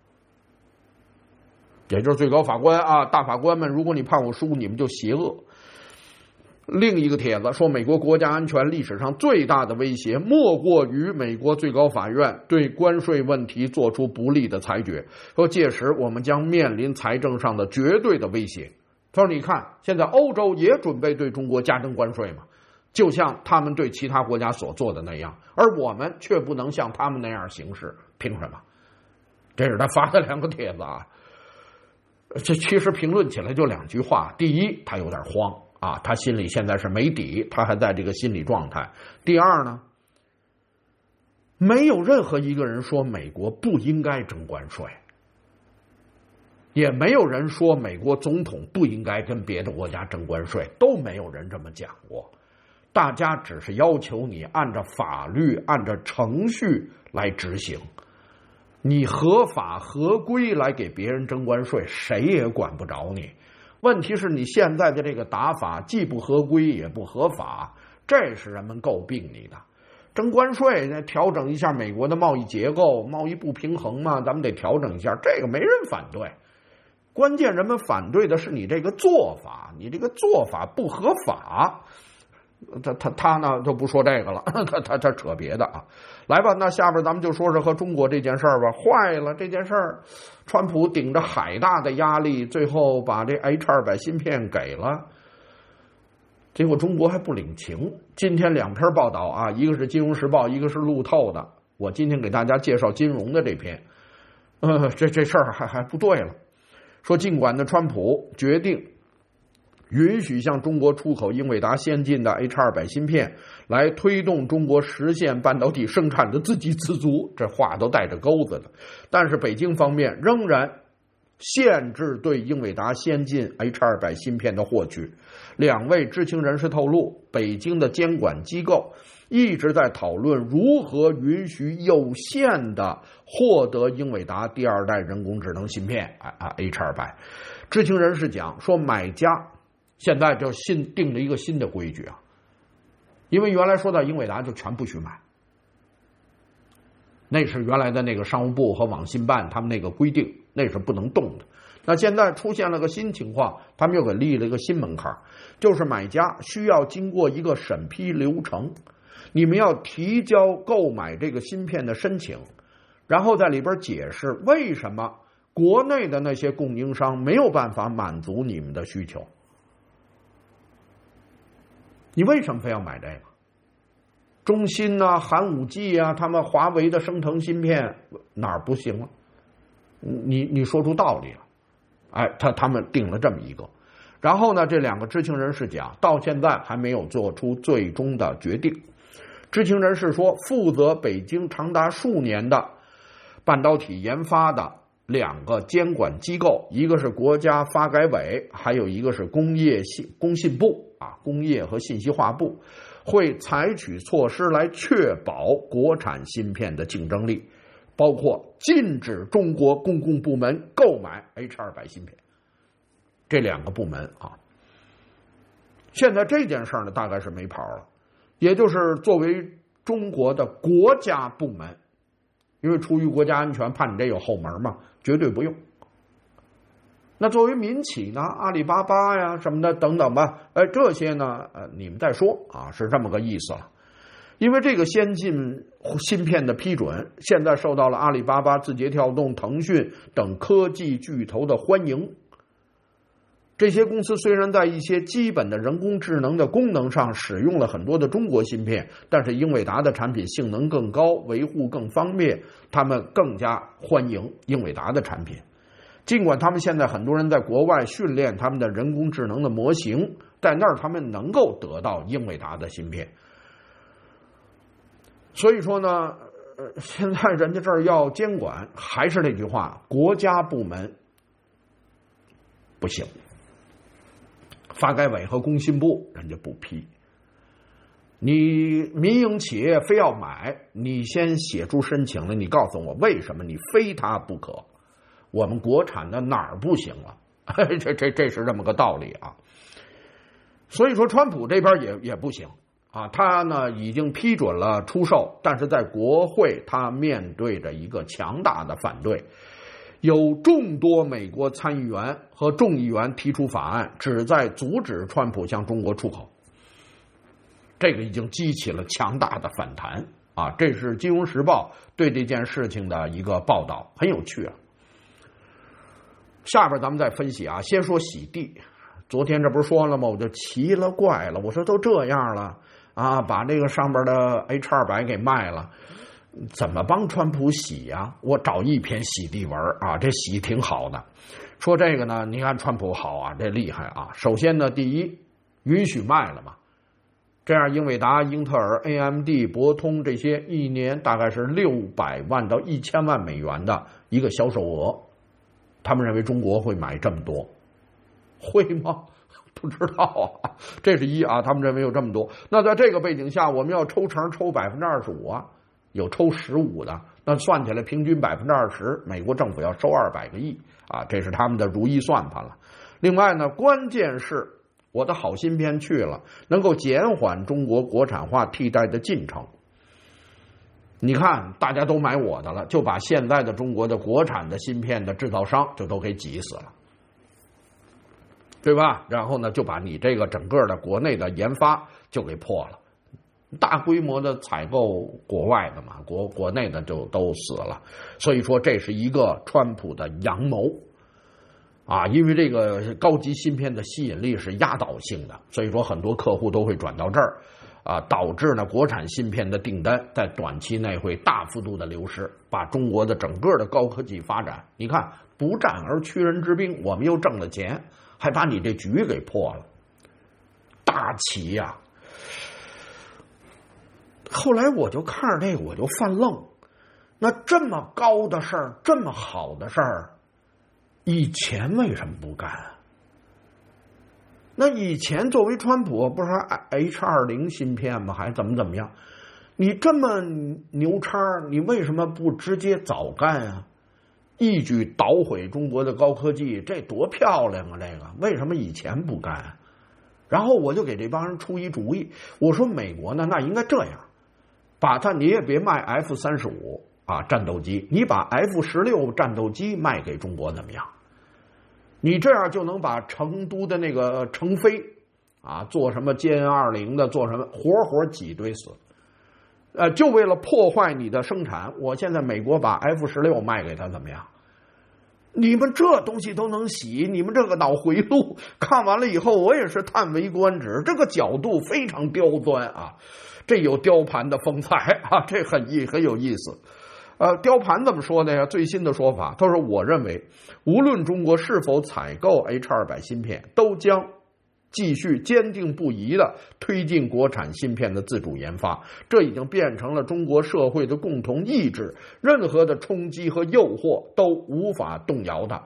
也就是最高法官啊，大法官们，如果你判我输，你们就邪恶。另一个帖子说，美国国家安全历史上最大的威胁莫过于美国最高法院对关税问题做出不利的裁决，说届时我们将面临财政上的绝对的威胁。他说你看，现在欧洲也准备对中国加征关税嘛，就像他们对其他国家所做的那样，而我们却不能像他们那样行事，凭什么？这是他发的两个帖子啊。这其实评论起来就两句话，第一，他有点慌啊，他心里现在是没底，他还在这个心理状态。第二呢，没有任何一个人说美国不应该征关税，也没有人说美国总统不应该跟别的国家征关税，都没有人这么讲过。大家只是要求你按照法律、按照程序来执行，你合法合规来给别人征关税，谁也管不着你。问题是你现在的这个打法既不合规也不合法，这是人们诟病你的。征关税调整一下美国的贸易结构，贸易不平衡嘛，咱们得调整一下，这个没人反对。关键人们反对的是你这个做法，你这个做法不合法。他他他呢就不说这个了，他他他扯别的啊。来吧，那下边咱们就说说和中国这件事儿吧。坏了，这件事儿，川普顶着海大的压力，最后把这 H 二百 芯片给了，结果中国还不领情。今天两篇报道啊，一个是《金融时报》，一个是路透的。我今天给大家介绍金融的这篇，呃，这这事儿还还不对了。说尽管呢，川普决定允许向中国出口英伟达先进的 H 二百 芯片，来推动中国实现半导体生产的自给自足，这话都带着钩子的。但是北京方面仍然限制对英伟达先进 H 二百 芯片的获取。两位知情人士透露，北京的监管机构一直在讨论如何允许有限的获得英伟达第二代人工智能芯片啊啊 H 二百。知情人士讲说，买家现在就新定了一个新的规矩啊，因为原来说到英伟达就全不许买，那是原来的那个商务部和网信办他们那个规定，那是不能动的。那现在出现了个新情况，他们又给立了一个新门槛，就是买家需要经过一个审批流程，你们要提交购买这个芯片的申请，然后在里边解释为什么国内的那些供应商没有办法满足你们的需求。你为什么非要买这个？中芯啊、寒武纪啊，他们华为的升腾芯片哪儿不行了？你你说出道理了。哎，他他们定了这么一个，然后呢，这两个知情人士讲，到现在还没有做出最终的决定。知情人士说，负责北京长达数年的半导体研发的两个监管机构，一个是国家发改委，还有一个是工业信工信部啊，工业和信息化部，会采取措施来确保国产芯片的竞争力。包括禁止中国公共部门购买 H 二百 芯片，这两个部门啊，现在这件事呢大概是没跑了，也就是作为中国的国家部门，因为出于国家安全，怕你这有后门嘛，绝对不用。那作为民企呢，阿里巴巴呀什么的等等吧，哎，这些呢，呃，你们再说啊，是这么个意思了。因为这个先进芯片的批准，现在受到了阿里巴巴、字节跳动、腾讯等科技巨头的欢迎。这些公司虽然在一些基本的人工智能的功能上使用了很多的中国芯片，但是英伟达的产品性能更高，维护更方便，他们更加欢迎英伟达的产品。尽管他们现在很多人在国外训练他们的人工智能的模型，在那儿他们能够得到英伟达的芯片。所以说呢，呃，现在人家这儿要监管，还是那句话，国家部门不行，发改委和工信部人家不批。你民营企业非要买，你先写出申请来，你告诉我为什么你非它不可？我们国产的哪儿不行了？这这这是这么个道理啊。所以说，川普这边也也不行。啊，他呢已经批准了出售，但是在国会他面对着一个强大的反对，有众多美国参议员和众议员提出法案，旨在阻止川普向中国出口。这个已经激起了强大的反弹啊！这是《金融时报》对这件事情的一个报道，很有趣啊。下边咱们再分析啊，先说洗地。昨天这不是说了吗？我就奇了怪了，我说都这样了。啊，把这个上边的 H 二百 给卖了，怎么帮川普洗呀？我找一篇洗地文啊，这洗挺好的。说这个呢，你看川普好啊，这厉害啊。首先呢，第一，允许卖了嘛，这样英伟达、英特尔、A M D、博通这些一年大概是六百万到一千万美元的一个销售额，他们认为中国会买这么多，会吗？不知道啊，这是一啊，他们认为有这么多。那在这个背景下，我们要抽成抽百分之二十五啊，有抽十五的，那算起来平均百分之二十，美国政府要收二百个亿啊，这是他们的如意算盘了。另外呢，关键是我的好芯片去了，能够减缓中国国产化替代的进程。你看，大家都买我的了，就把现在的中国的国产的芯片的制造商就都给挤死了。对吧？然后呢，就把你这个整个的国内的研发就给破了，大规模的采购国外的嘛，国国内的就都死了。所以说，这是一个川普的阳谋啊，因为这个高级芯片的吸引力是压倒性的，所以说很多客户都会转到这儿啊，导致呢国产芯片的订单在短期内会大幅度的流失，把中国的整个的高科技发展，你看不战而屈人之兵，我们又挣了钱。还把你这局给破了，大棋呀、啊！后来我就看着这个，我就犯愣。那这么高的事儿，这么好的事儿，以前为什么不干？那以前作为川普，不是说 H 二十 芯片吗？还怎么怎么样？ 你这么牛叉，你为什么不直接早干啊？一举捣毁中国的高科技，这多漂亮啊！这个为什么以前不干啊？然后我就给这帮人出一主意，我说美国呢，那应该这样，把它你也别卖 F 三十五啊战斗机，你把 F 十六战斗机卖给中国怎么样？你这样就能把成都的那个成飞啊，做什么歼二零的，做什么活活挤兑死。呃，就为了破坏你的生产，我现在美国把 F 十六卖给他怎么样？你们这东西都能洗，你们这个脑回路看完了以后，我也是叹为观止，这个角度非常刁钻啊，这有雕盘的风采啊，这很意很有意思。呃，雕盘怎么说的呀？最新的说法，他说：“我认为，无论中国是否采购 H 二百芯片，都将继续坚定不移地推进国产芯片的自主研发，这已经变成了中国社会的共同意志，任何的冲击和诱惑都无法动摇它。”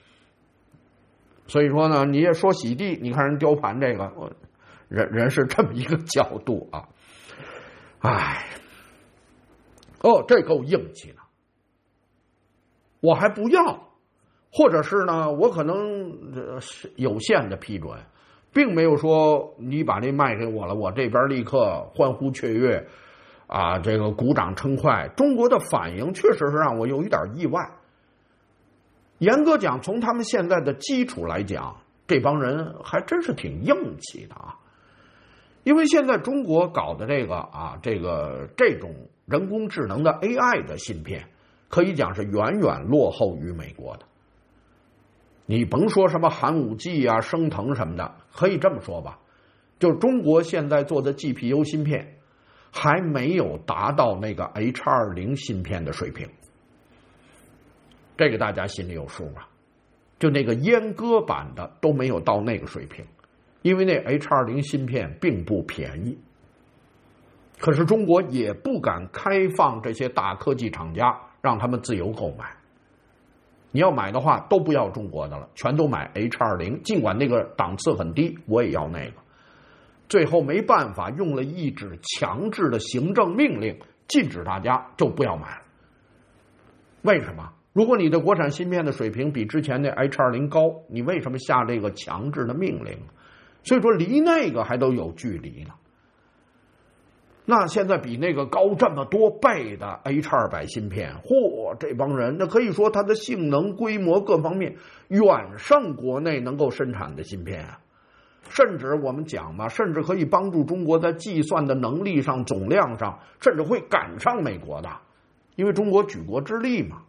所以说呢，你也说洗地，你看人雕盘这个，人人是这么一个角度啊，哎，哦，这够硬气的，我还不要，或者是呢，我可能有限的批准。并没有说你把这卖给我了，我这边立刻欢呼雀跃，啊，这个鼓掌称快。中国的反应确实是让我有一点意外。严格讲，从他们现在的基础来讲，这帮人还真是挺硬气的啊。因为现在中国搞的这个啊，这个这种人工智能的 A I 的芯片，可以讲是远远落后于美国的。你甭说什么寒武纪啊、升腾什么的，可以这么说吧，就中国现在做的 G P U 芯片还没有达到那个 H 二十 芯片的水平，这个大家心里有数吧？就那个阉割版的都没有到那个水平，因为那 H 二十 芯片并不便宜。可是中国也不敢开放这些大科技厂家，让他们自由购买。你要买的话，都不要中国的了，全都买 H 二十，尽管那个档次很低，我也要那个。最后没办法，用了一纸强制的行政命令，禁止大家就不要买了。为什么？如果你的国产芯片的水平比之前的 H 二十 高，你为什么下这个强制的命令？所以说离那个还都有距离呢。那现在比那个高这么多倍的 H 二百 芯片，嚯，这帮人那可以说它的性能、规模各方面远胜国内能够生产的芯片啊。甚至我们讲嘛，甚至可以帮助中国在计算的能力上、总量上，甚至会赶上美国的，因为中国举国之力嘛。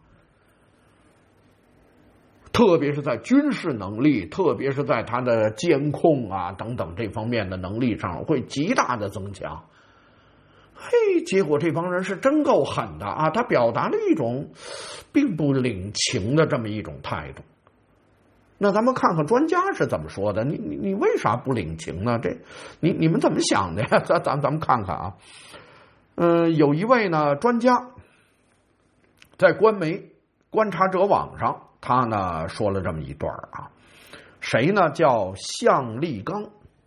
特别是在军事能力，特别是在它的监控啊等等这方面的能力上，会极大的增强。嘿，结果这帮人是真够狠的啊！他表达了一种并不领情的这么一种态度。那咱们看看专家是怎么说的？你你你为啥不领情呢？这你你们怎么想的呀？咱咱咱们看看啊。嗯、呃，有一位呢专家在官媒观察者网上，他呢说了这么一段啊。谁呢？叫向立刚。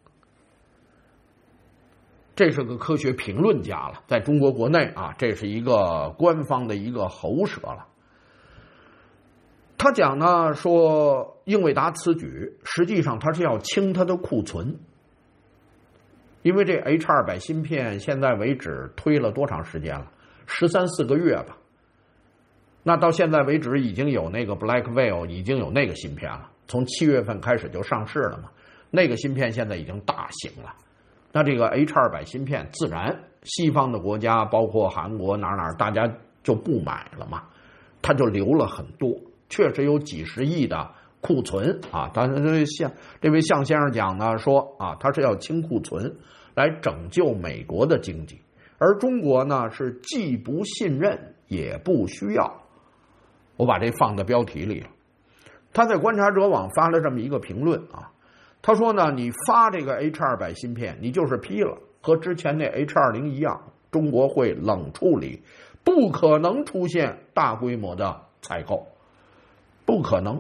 这是个科学评论家了，在中国国内啊，这是一个官方的一个喉舌了。他讲呢说，英伟达此举实际上他是要清他的库存，因为这 H 二百 芯片现在为止推了多长时间了？十三四个月吧。那到现在为止已经有那个 Blackwell 已经有那个芯片了，从七月份开始就上市了嘛。那个芯片现在已经大型了。那这个 H 二百 芯片自然西方的国家包括韩国哪哪大家就不买了嘛，他就留了很多，确实有几十亿的库存啊。当然这向这位向先生讲呢说啊，他是要清库存来拯救美国的经济，而中国呢是既不信任也不需要。我把这放在标题里了。他在观察者网发了这么一个评论啊。他说呢，你发这个 H 二百 芯片，你就是批了，和之前那 H 二十 一样，中国会冷处理，不可能出现大规模的采购，不可能。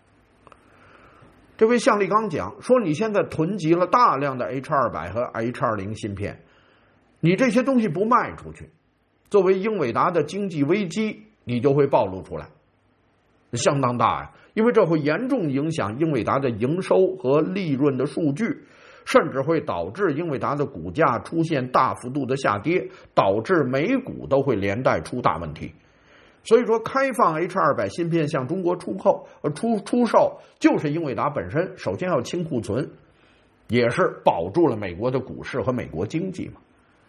这位向立刚讲说，你现在囤积了大量的 H 二百 和 H 二十 芯片， 你这些东西不卖出去，作为英伟达的经济危机，你就会暴露出来，相当大呀。因为这会严重影响英伟达的营收和利润的数据，甚至会导致英伟达的股价出现大幅度的下跌，导致美股都会连带出大问题。所以说，开放 H 二百 芯片向中国出口呃出出售，就是英伟达本身首先要清库存，也是保住了美国的股市和美国经济嘛。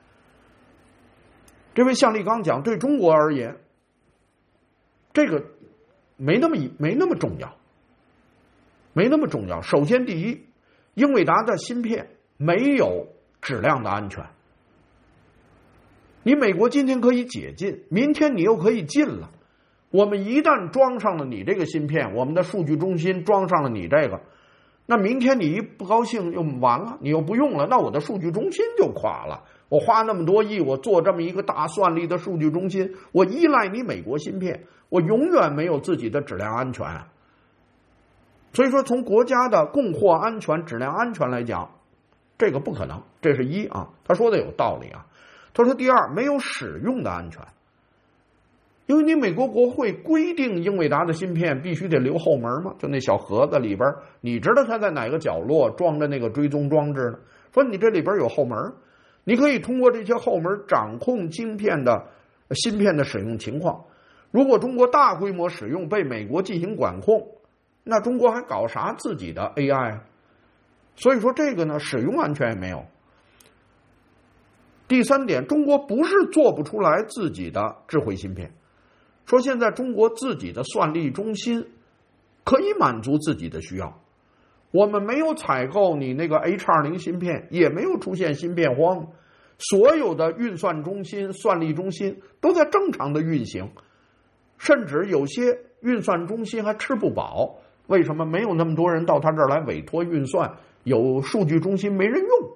这位向立刚讲，对中国而言，这个没那么没那么重要，没那么重要。首先，第一，英伟达的芯片没有质量的安全。你美国今天可以解禁，明天你又可以禁了。我们一旦装上了你这个芯片，我们的数据中心装上了你这个，那明天你一不高兴又完了，你又不用了，那我的数据中心就垮了。我花那么多亿，我做这么一个大算力的数据中心，我依赖你美国芯片，我永远没有自己的质量安全啊。所以说，从国家的供货安全、质量安全来讲，这个不可能，这是一啊。他说的有道理啊。他说第二，没有使用的安全，因为你美国国会规定英伟达的芯片必须得留后门嘛，就那小盒子里边，你知道它在哪个角落装着那个追踪装置呢？说你这里边有后门，你可以通过这些后门掌控晶片的芯片的使用情况。如果中国大规模使用被美国进行管控，那中国还搞啥自己的 A I 啊？所以说这个呢，使用安全也没有。第三点，中国不是做不出来自己的智慧芯片，说现在中国自己的算力中心可以满足自己的需要，我们没有采购你那个 H 二十 芯片，也没有出现芯片荒，所有的运算中心、算力中心都在正常的运行，甚至有些运算中心还吃不饱。为什么没有那么多人到他这儿来委托运算？有数据中心没人用。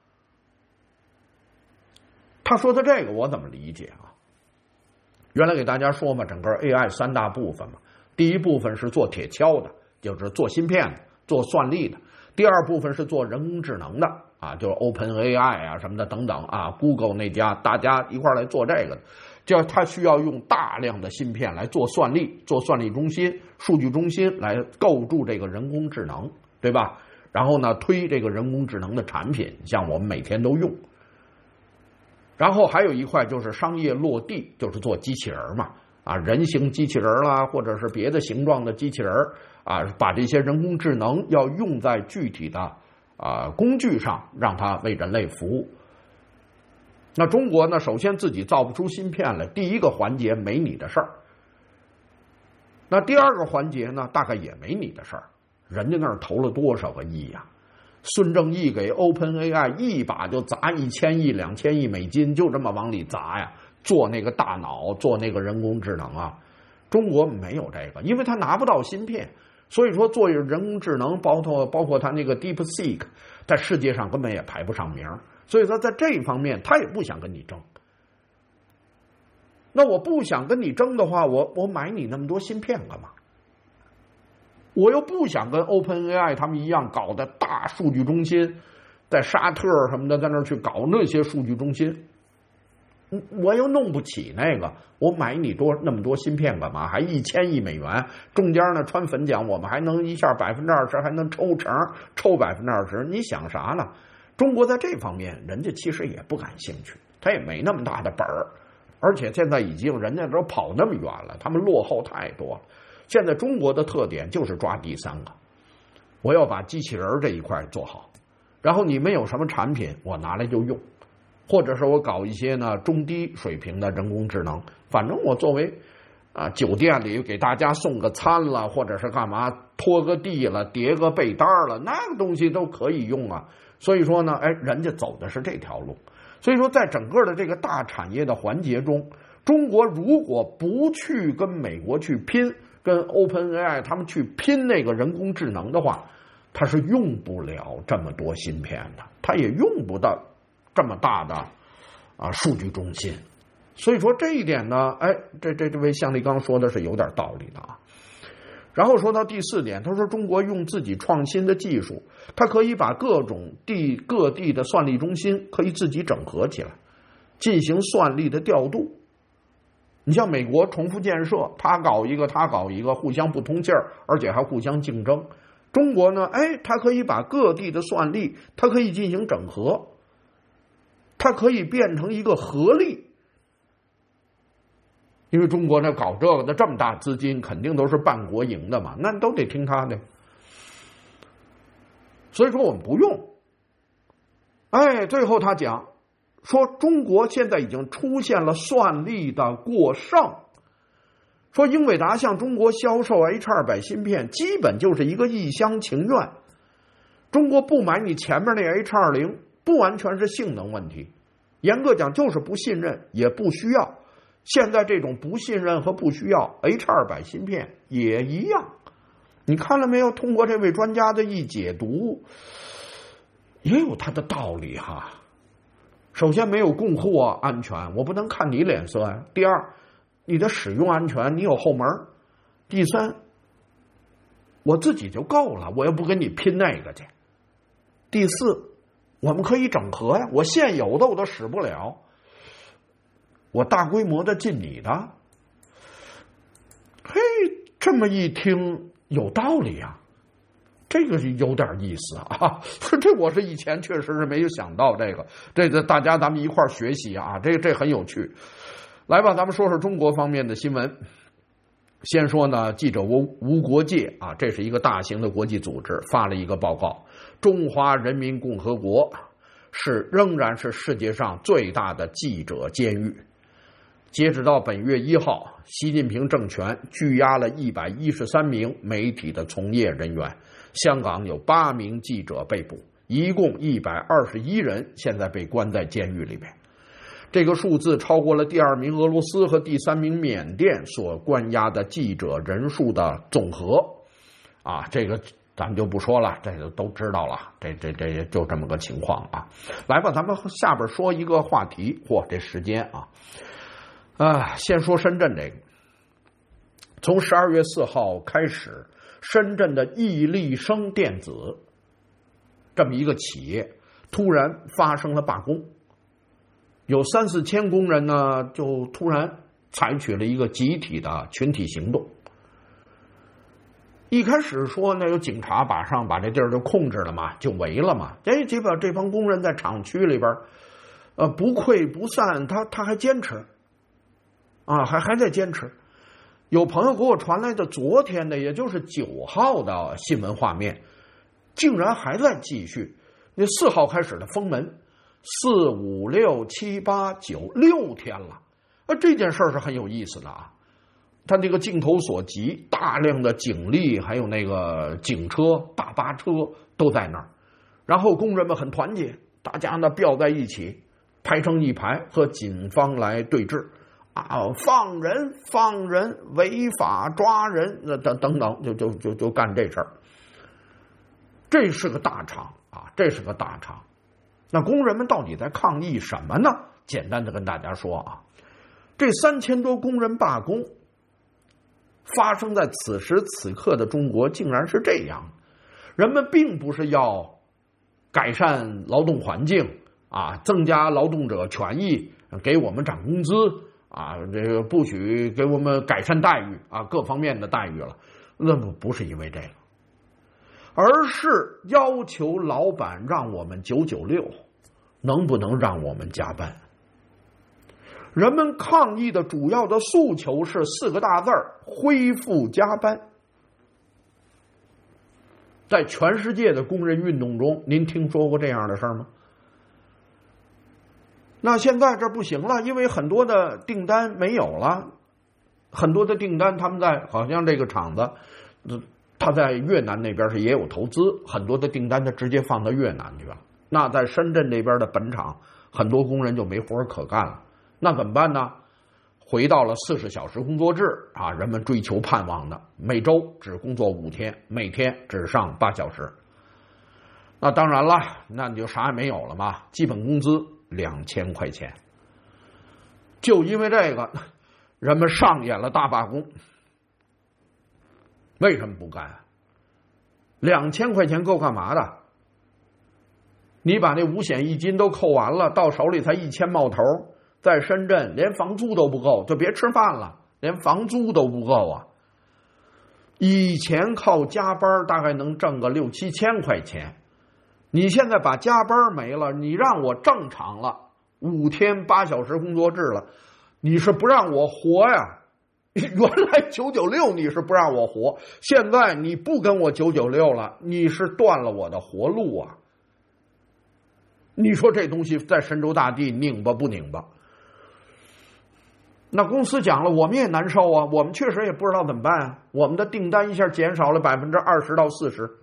他说的这个我怎么理解啊？原来给大家说嘛，整个 A I 三大部分嘛，第一部分是做铁锹的，就是做芯片的、做算力的；第二部分是做人工智能的啊，就是 OpenAI 啊什么的等等啊 ，Google 那家大家一块来做这个的，就它需要用大量的芯片来做算力、做算力中心、数据中心来构筑这个人工智能，对吧？然后呢，推这个人工智能的产品，像我们每天都用。然后还有一块就是商业落地，就是做机器人嘛，啊，人形机器人啦，或者是别的形状的机器人啊，把这些人工智能要用在具体的啊工具上，让它为人类服务。那中国呢，首先自己造不出芯片来，第一个环节没你的事儿。那第二个环节呢，大概也没你的事儿，人家那儿投了多少个亿呀？孙正义给 OpenAI 一把就砸一千亿、两千亿美金，就这么往里砸呀，做那个大脑，做那个人工智能啊。中国没有这个，因为他拿不到芯片，所以说做人工智能，包括包括他那个 DeepSeek， 在世界上根本也排不上名，所以说在这方面他也不想跟你争。那我不想跟你争的话，我我买你那么多芯片干嘛？我又不想跟 OpenAI 他们一样搞的大数据中心，在沙特什么的在那儿去搞那些数据中心，我又弄不起那个，我买你多那么多芯片干嘛？还一千亿美元，中间呢穿粉奖，我们还能一下百分之二十，还能抽成，抽百分之二十，你想啥呢？中国在这方面人家其实也不感兴趣，他也没那么大的本儿，而且现在已经人家都跑那么远了，他们落后太多了。现在中国的特点就是抓第三个，我要把机器人这一块做好，然后你们有什么产品我拿来就用，或者是我搞一些呢中低水平的人工智能，反正我作为啊酒店里给大家送个餐了，或者是干嘛拖个地了、叠个被单了，那个东西都可以用啊。所以说呢，哎，人家走的是这条路。所以说，在整个的这个大产业的环节中，中国如果不去跟美国去拼，跟 OpenAI 他们去拼那个人工智能的话，它是用不了这么多芯片的，它也用不到这么大的啊数据中心。所以说这一点呢，哎，这这这位向立刚说的是有点道理的啊。然后说到第四点，他说中国用自己创新的技术，它可以把各种地各地的算力中心可以自己整合起来。 进行算力的调度。你像美国重复建设，他搞一个他搞一个，互相不通气儿，而且还互相竞争。中国呢，哎，它可以把各地的算力，它可以进行整合，它可以变成一个合力。因为中国呢搞这个的这么大资金，肯定都是半国营的嘛，那都得听他的。所以说我们不用。哎，最后他讲说，中国现在已经出现了算力的过剩。说英伟达向中国销售 H 二百 芯片，基本就是一个一厢情愿。中国不买你前面那 H 二十，不完全是性能问题，严格讲就是不信任，也不需要。现在这种不信任和不需要 H 二百 芯片也一样。你看了没有？通过这位专家的一解读，也有他的道理哈。首先没有供货安全，我不能看你脸色呀。第二，你的使用安全，你有后门。第三，我自己就够了，我又不跟你拼那个去。第四，我们可以整合呀，我现有的我都使不了，我大规模的进你的。嘿，这么一听有道理啊，这个是有点意思啊。这我是以前确实是没有想到这个，这个大家咱们一块儿学习啊，这这很有趣。来吧，咱们说说中国方面的新闻。先说呢，记者无无国界啊，这是一个大型的国际组织发了一个报告，中华人民共和国是仍然是世界上最大的记者监狱。截止到本月一号，习近平政权拘押了一百一十三名媒体的从业人员，香港有八名记者被捕，一共一百二十一人现在被关在监狱里面。这个数字超过了第二名俄罗斯和第三名缅甸所关押的记者人数的总和。啊，这个咱们就不说了，这个都知道了，这这这就这么个情况啊。来吧，咱们下边说一个话题，嚯，这时间啊，啊，先说深圳这个。从十二月四号开始，深圳的易利生电子这么一个企业突然发生了罢工。有三四千工人呢，就突然采取了一个集体的群体行动。一开始说那有警察马上把这地儿就控制了嘛，就围了嘛。哎，结果这帮工人在厂区里边，呃，不溃不散，他他还坚持，啊，还还在坚持。有朋友给我传来的昨天的，也就是九号的新闻画面，竟然还在继续。那四号开始的封门。四五六七八九六天了，啊，这件事儿是很有意思的啊。他那个镜头所及，大量的警力还有那个警车、大巴车都在那儿，然后工人们很团结，大家呢吊在一起，排成一排和警方来对峙啊，放人放人，违法抓人，那等等等，就就就就干这事儿。这是个大厂啊，这是个大厂。那工人们到底在抗议什么呢？简单的跟大家说啊，这三千多工人罢工发生在此时此刻的中国竟然是这样。人们并不是要改善劳动环境啊，增加劳动者权益，给我们涨工资啊，这个不许给我们改善待遇啊，各方面的待遇了。那么不是因为这个，而是要求老板让我们九九六，能不能让我们加班？人们抗议的主要的诉求是四个大字儿：恢复加班。在全世界的工人运动中，您听说过这样的事儿吗？那现在这不行了，因为很多的订单没有了，很多的订单他们在好像这个厂子他在越南那边是也有投资，很多的订单他直接放到越南去了。那在深圳这边的本厂，很多工人就没活可干了。那怎么办呢？回到了四十小时工作制啊，人们追求盼望的每周只工作五天，每天只上八小时。那当然了，那你就啥也没有了嘛，基本工资两千块钱。就因为这个，人们上演了大罢工。为什么不干？两千块钱够干嘛的？你把那五险一金都扣完了，到手里才一千冒头， 在深圳连房租都不够，就别吃饭了，连房租都不够啊。以前靠加班大概能挣个六七千块钱，你现在把加班没了，你让我正常了，五天八小时工作制了，你是不让我活呀？原来九九六你是不让我活，现在你不跟我九九六了，你是断了我的活路啊！你说这东西在神州大地拧巴不拧巴？那公司讲了，我们也难受啊，我们确实也不知道怎么办啊，我们的订单一下减少了百分之二十到四十，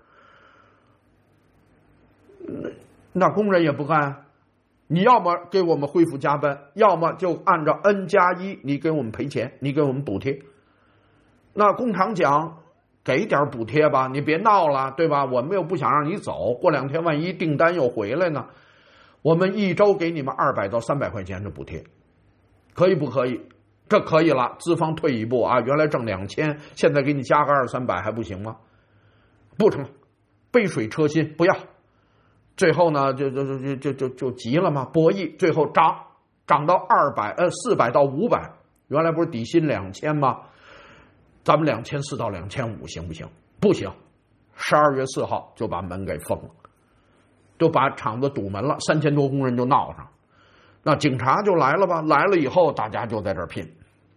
那工人也不干。你要么给我们恢复加班，要么就按照 N 加一，你给我们赔钱，你给我们补贴。那工厂讲给点补贴吧，你别闹了，对吧？我们又不想让你走，过两天万一订单又回来呢，我们一周给你们二百到三百块钱的补贴，可以不可以？这可以了，资方退一步啊，原来挣两千，现在给你加个二三百还不行吗？不成，杯水车薪，不要。最后呢，就就就就就就急了嘛，博弈，最后涨涨到二百呃四百到五百，原来不是底薪两千吗？咱们两千四到两千五行不行？不行，十二月四号就把门给封了，就把厂子堵门了，三千多工人就闹上，那警察就来了吧？来了以后，大家就在这儿拼。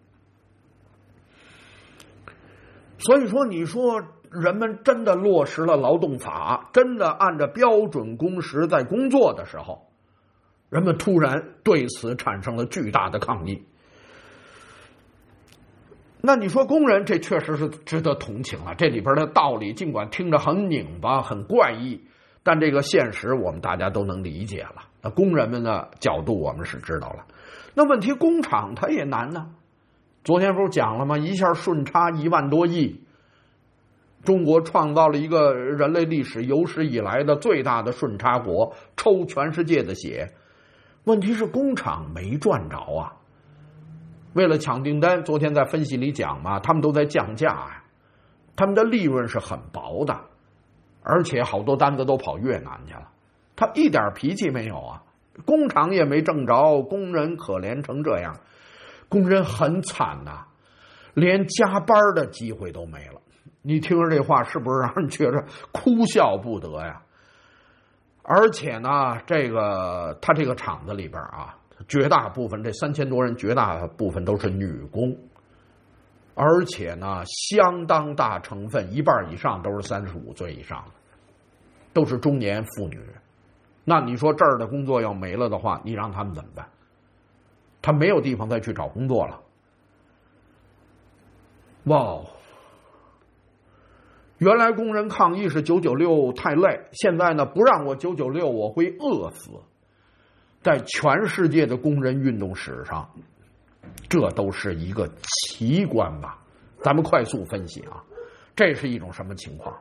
所以说，你说人们真的落实了劳动法，真的按照标准工时在工作的时候，人们突然对此产生了巨大的抗议。那你说工人这确实是值得同情了，这里边的道理尽管听着很拧巴很怪异，但这个现实我们大家都能理解了。那工人们的角度我们是知道了。那问题工厂它也难呢，昨天不是讲了吗？一下顺差一万多亿，中国创造了一个人类历史有史以来的最大的顺差国，抽全世界的血。问题是工厂没赚着啊。为了抢订单，昨天在分析里讲嘛，他们都在降价呀，他们的利润是很薄的，而且好多单子都跑越南去了，他一点脾气没有啊，工厂也没挣着，工人可怜成这样，工人很惨呐，连加班的机会都没了。你听着这话是不是让人觉着哭笑不得呀？而且呢，这个他这个厂子里边啊，绝大部分这三千多人，绝大部分都是女工，而且呢，相当大成分，一半以上都是三十五岁以上的，都是中年妇女。那你说这儿的工作要没了的话，你让他们怎么办？他没有地方再去找工作了。哇！原来工人抗议是九九六太累，现在呢不让我九九六，我会饿死。在全世界的工人运动史上，这都是一个奇观吧？咱们快速分析啊，这是一种什么情况？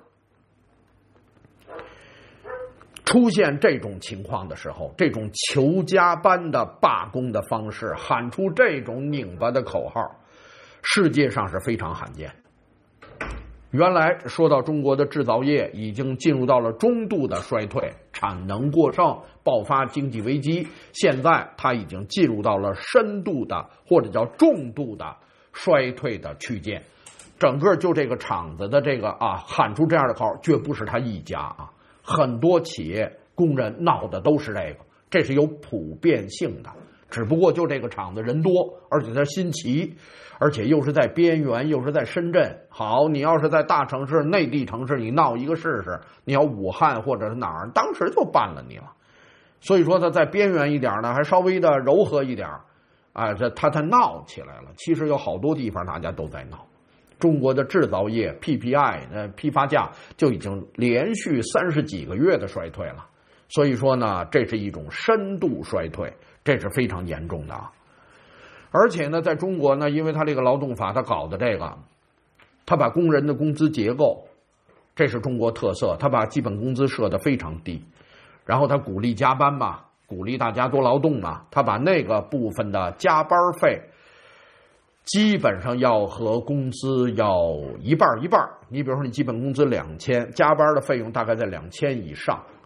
出现这种情况的时候，这种求加班的罢工的方式，喊出这种拧巴的口号，世界上是非常罕见。原来说到中国的制造业已经进入到了中度的衰退，产能过剩，爆发经济危机，现在它已经进入到了深度的或者叫重度的衰退的区间。整个就这个厂子的这个啊，喊出这样的口号，绝不是他一家啊，很多企业工人闹的都是这个，这是有普遍性的。只不过就这个厂子人多，而且它新奇，而且又是在边缘，又是在深圳。好，你要是在大城市、内地城市，你闹一个试试，你要武汉或者是哪儿，当时就办了你了。所以说它在边缘一点呢，还稍微的柔和一点，啊，这它它闹起来了。其实有好多地方大家都在闹。中国的制造业 P P I 呃批发价就已经连续三十几个月的衰退了。所以说呢，这是一种深度衰退，这是非常严重的啊。而且呢，在中国呢，因为他这个劳动法他搞的这个，他把工人的工资结构，这是中国特色，他把基本工资设得非常低，然后他鼓励加班嘛，鼓励大家多劳动嘛，他把那个部分的加班费基本上要和工资要一半一半。你比如说你基本工资两千，加班的费用大概在两千以上。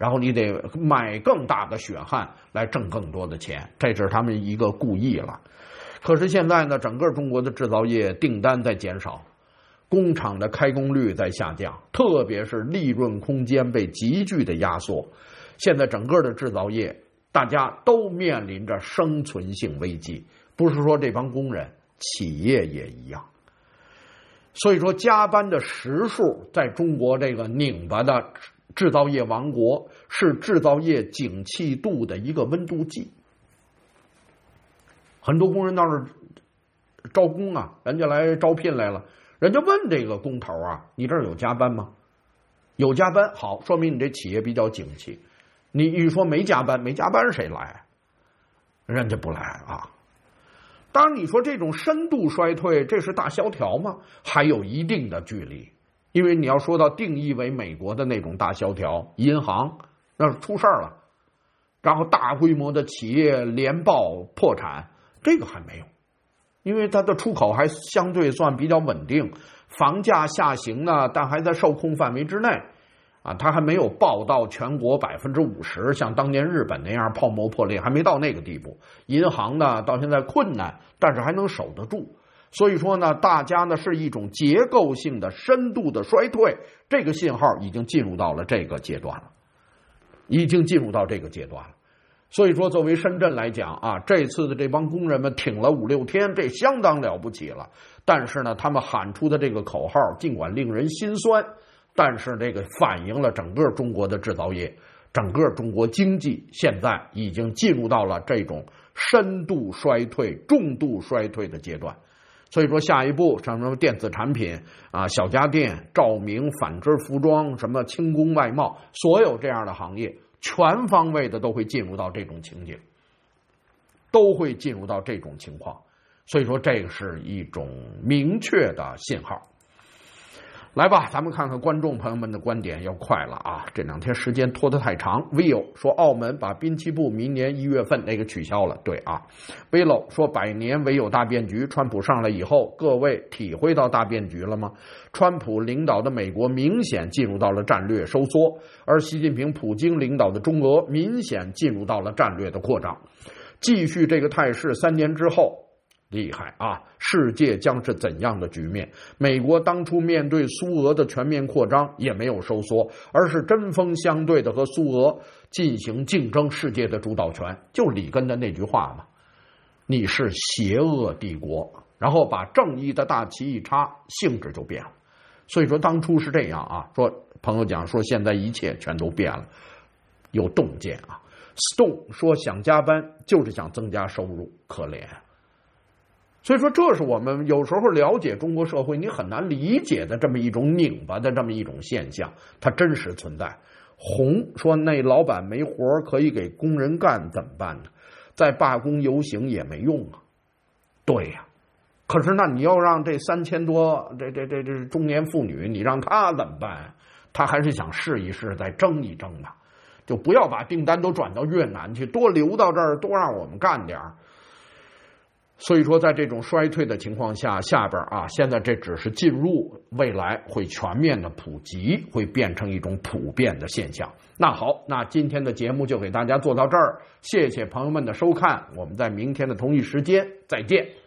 然后你得买更大的血汗来挣更多的钱，这是他们一个故意了。可是现在呢，整个中国的制造业订单在减少，工厂的开工率在下降，特别是利润空间被急剧的压缩。现在整个的制造业大家都面临着生存性危机，不是说这帮工人，企业也一样。所以说加班的时数在中国这个拧巴的制造业王国是制造业景气度的一个温度计。很多工人到这招工啊，人家来招聘来了，人家问这个工头啊，你这儿有加班吗？有加班，好，说明你这企业比较景气。你一说没加班，没加班谁来？人家不来啊。当然你说这种深度衰退，这是大萧条吗？还有一定的距离。因为你要说到定义为美国的那种大萧条，银行那是出事儿了，然后大规模的企业连爆破产，这个还没有，因为它的出口还相对算比较稳定，房价下行呢，但还在受控范围之内啊，它还没有爆到全国百分之五十，像当年日本那样泡沫破裂，还没到那个地步。银行呢，到现在困难，但是还能守得住。所以说呢，大家呢是一种结构性的深度的衰退，这个信号已经进入到了这个阶段了，已经进入到这个阶段了。所以说，作为深圳来讲啊，这次的这帮工人们挺了五六天，这相当了不起了。但是呢，他们喊出的这个口号，尽管令人心酸，但是这个反映了整个中国的制造业，整个中国经济现在已经进入到了这种深度衰退、重度衰退的阶段。所以说，下一步像什么电子产品啊、小家电、照明、纺织服装、什么轻工外贸，所有这样的行业，全方位的都会进入到这种情景，都会进入到这种情况。所以说，这个是一种明确的信号。来吧，咱们看看观众朋友们的观点，要快了啊！这两天时间拖得太长。Vivo 说澳门把滨崎步明年一月份那个取消了，对啊。Vilo 说百年唯有大变局，川普上来以后，各位体会到大变局了吗？川普领导的美国明显进入到了战略收缩，而习近平、普京领导的中俄明显进入到了战略的扩张。继续这个态势，三年之后。厉害啊！世界将是怎样的局面？美国当初面对苏俄的全面扩张也没有收缩，而是针锋相对的和苏俄进行竞争世界的主导权。就里根的那句话嘛，你是邪恶帝国，然后把正义的大旗一插，性质就变了。所以说当初是这样啊，说朋友讲说现在一切全都变了，有洞见啊。Stone 说想加班就是想增加收入，可怜。所以说，这是我们有时候了解中国社会你很难理解的这么一种拧巴的这么一种现象，它真实存在。红说那老板没活可以给工人干怎么办呢？在罢工游行也没用啊。对呀、啊，可是那你要让这三千多这这这这中年妇女，你让她怎么办？她还是想试一试，再争一争吧，就不要把订单都转到越南去，多留到这儿，多让我们干点儿。所以说，在这种衰退的情况下，下边啊，现在这只是进入，未来会全面的普及，会变成一种普遍的现象。那好，那今天的节目就给大家做到这儿，谢谢朋友们的收看，我们在明天的同一时间再见。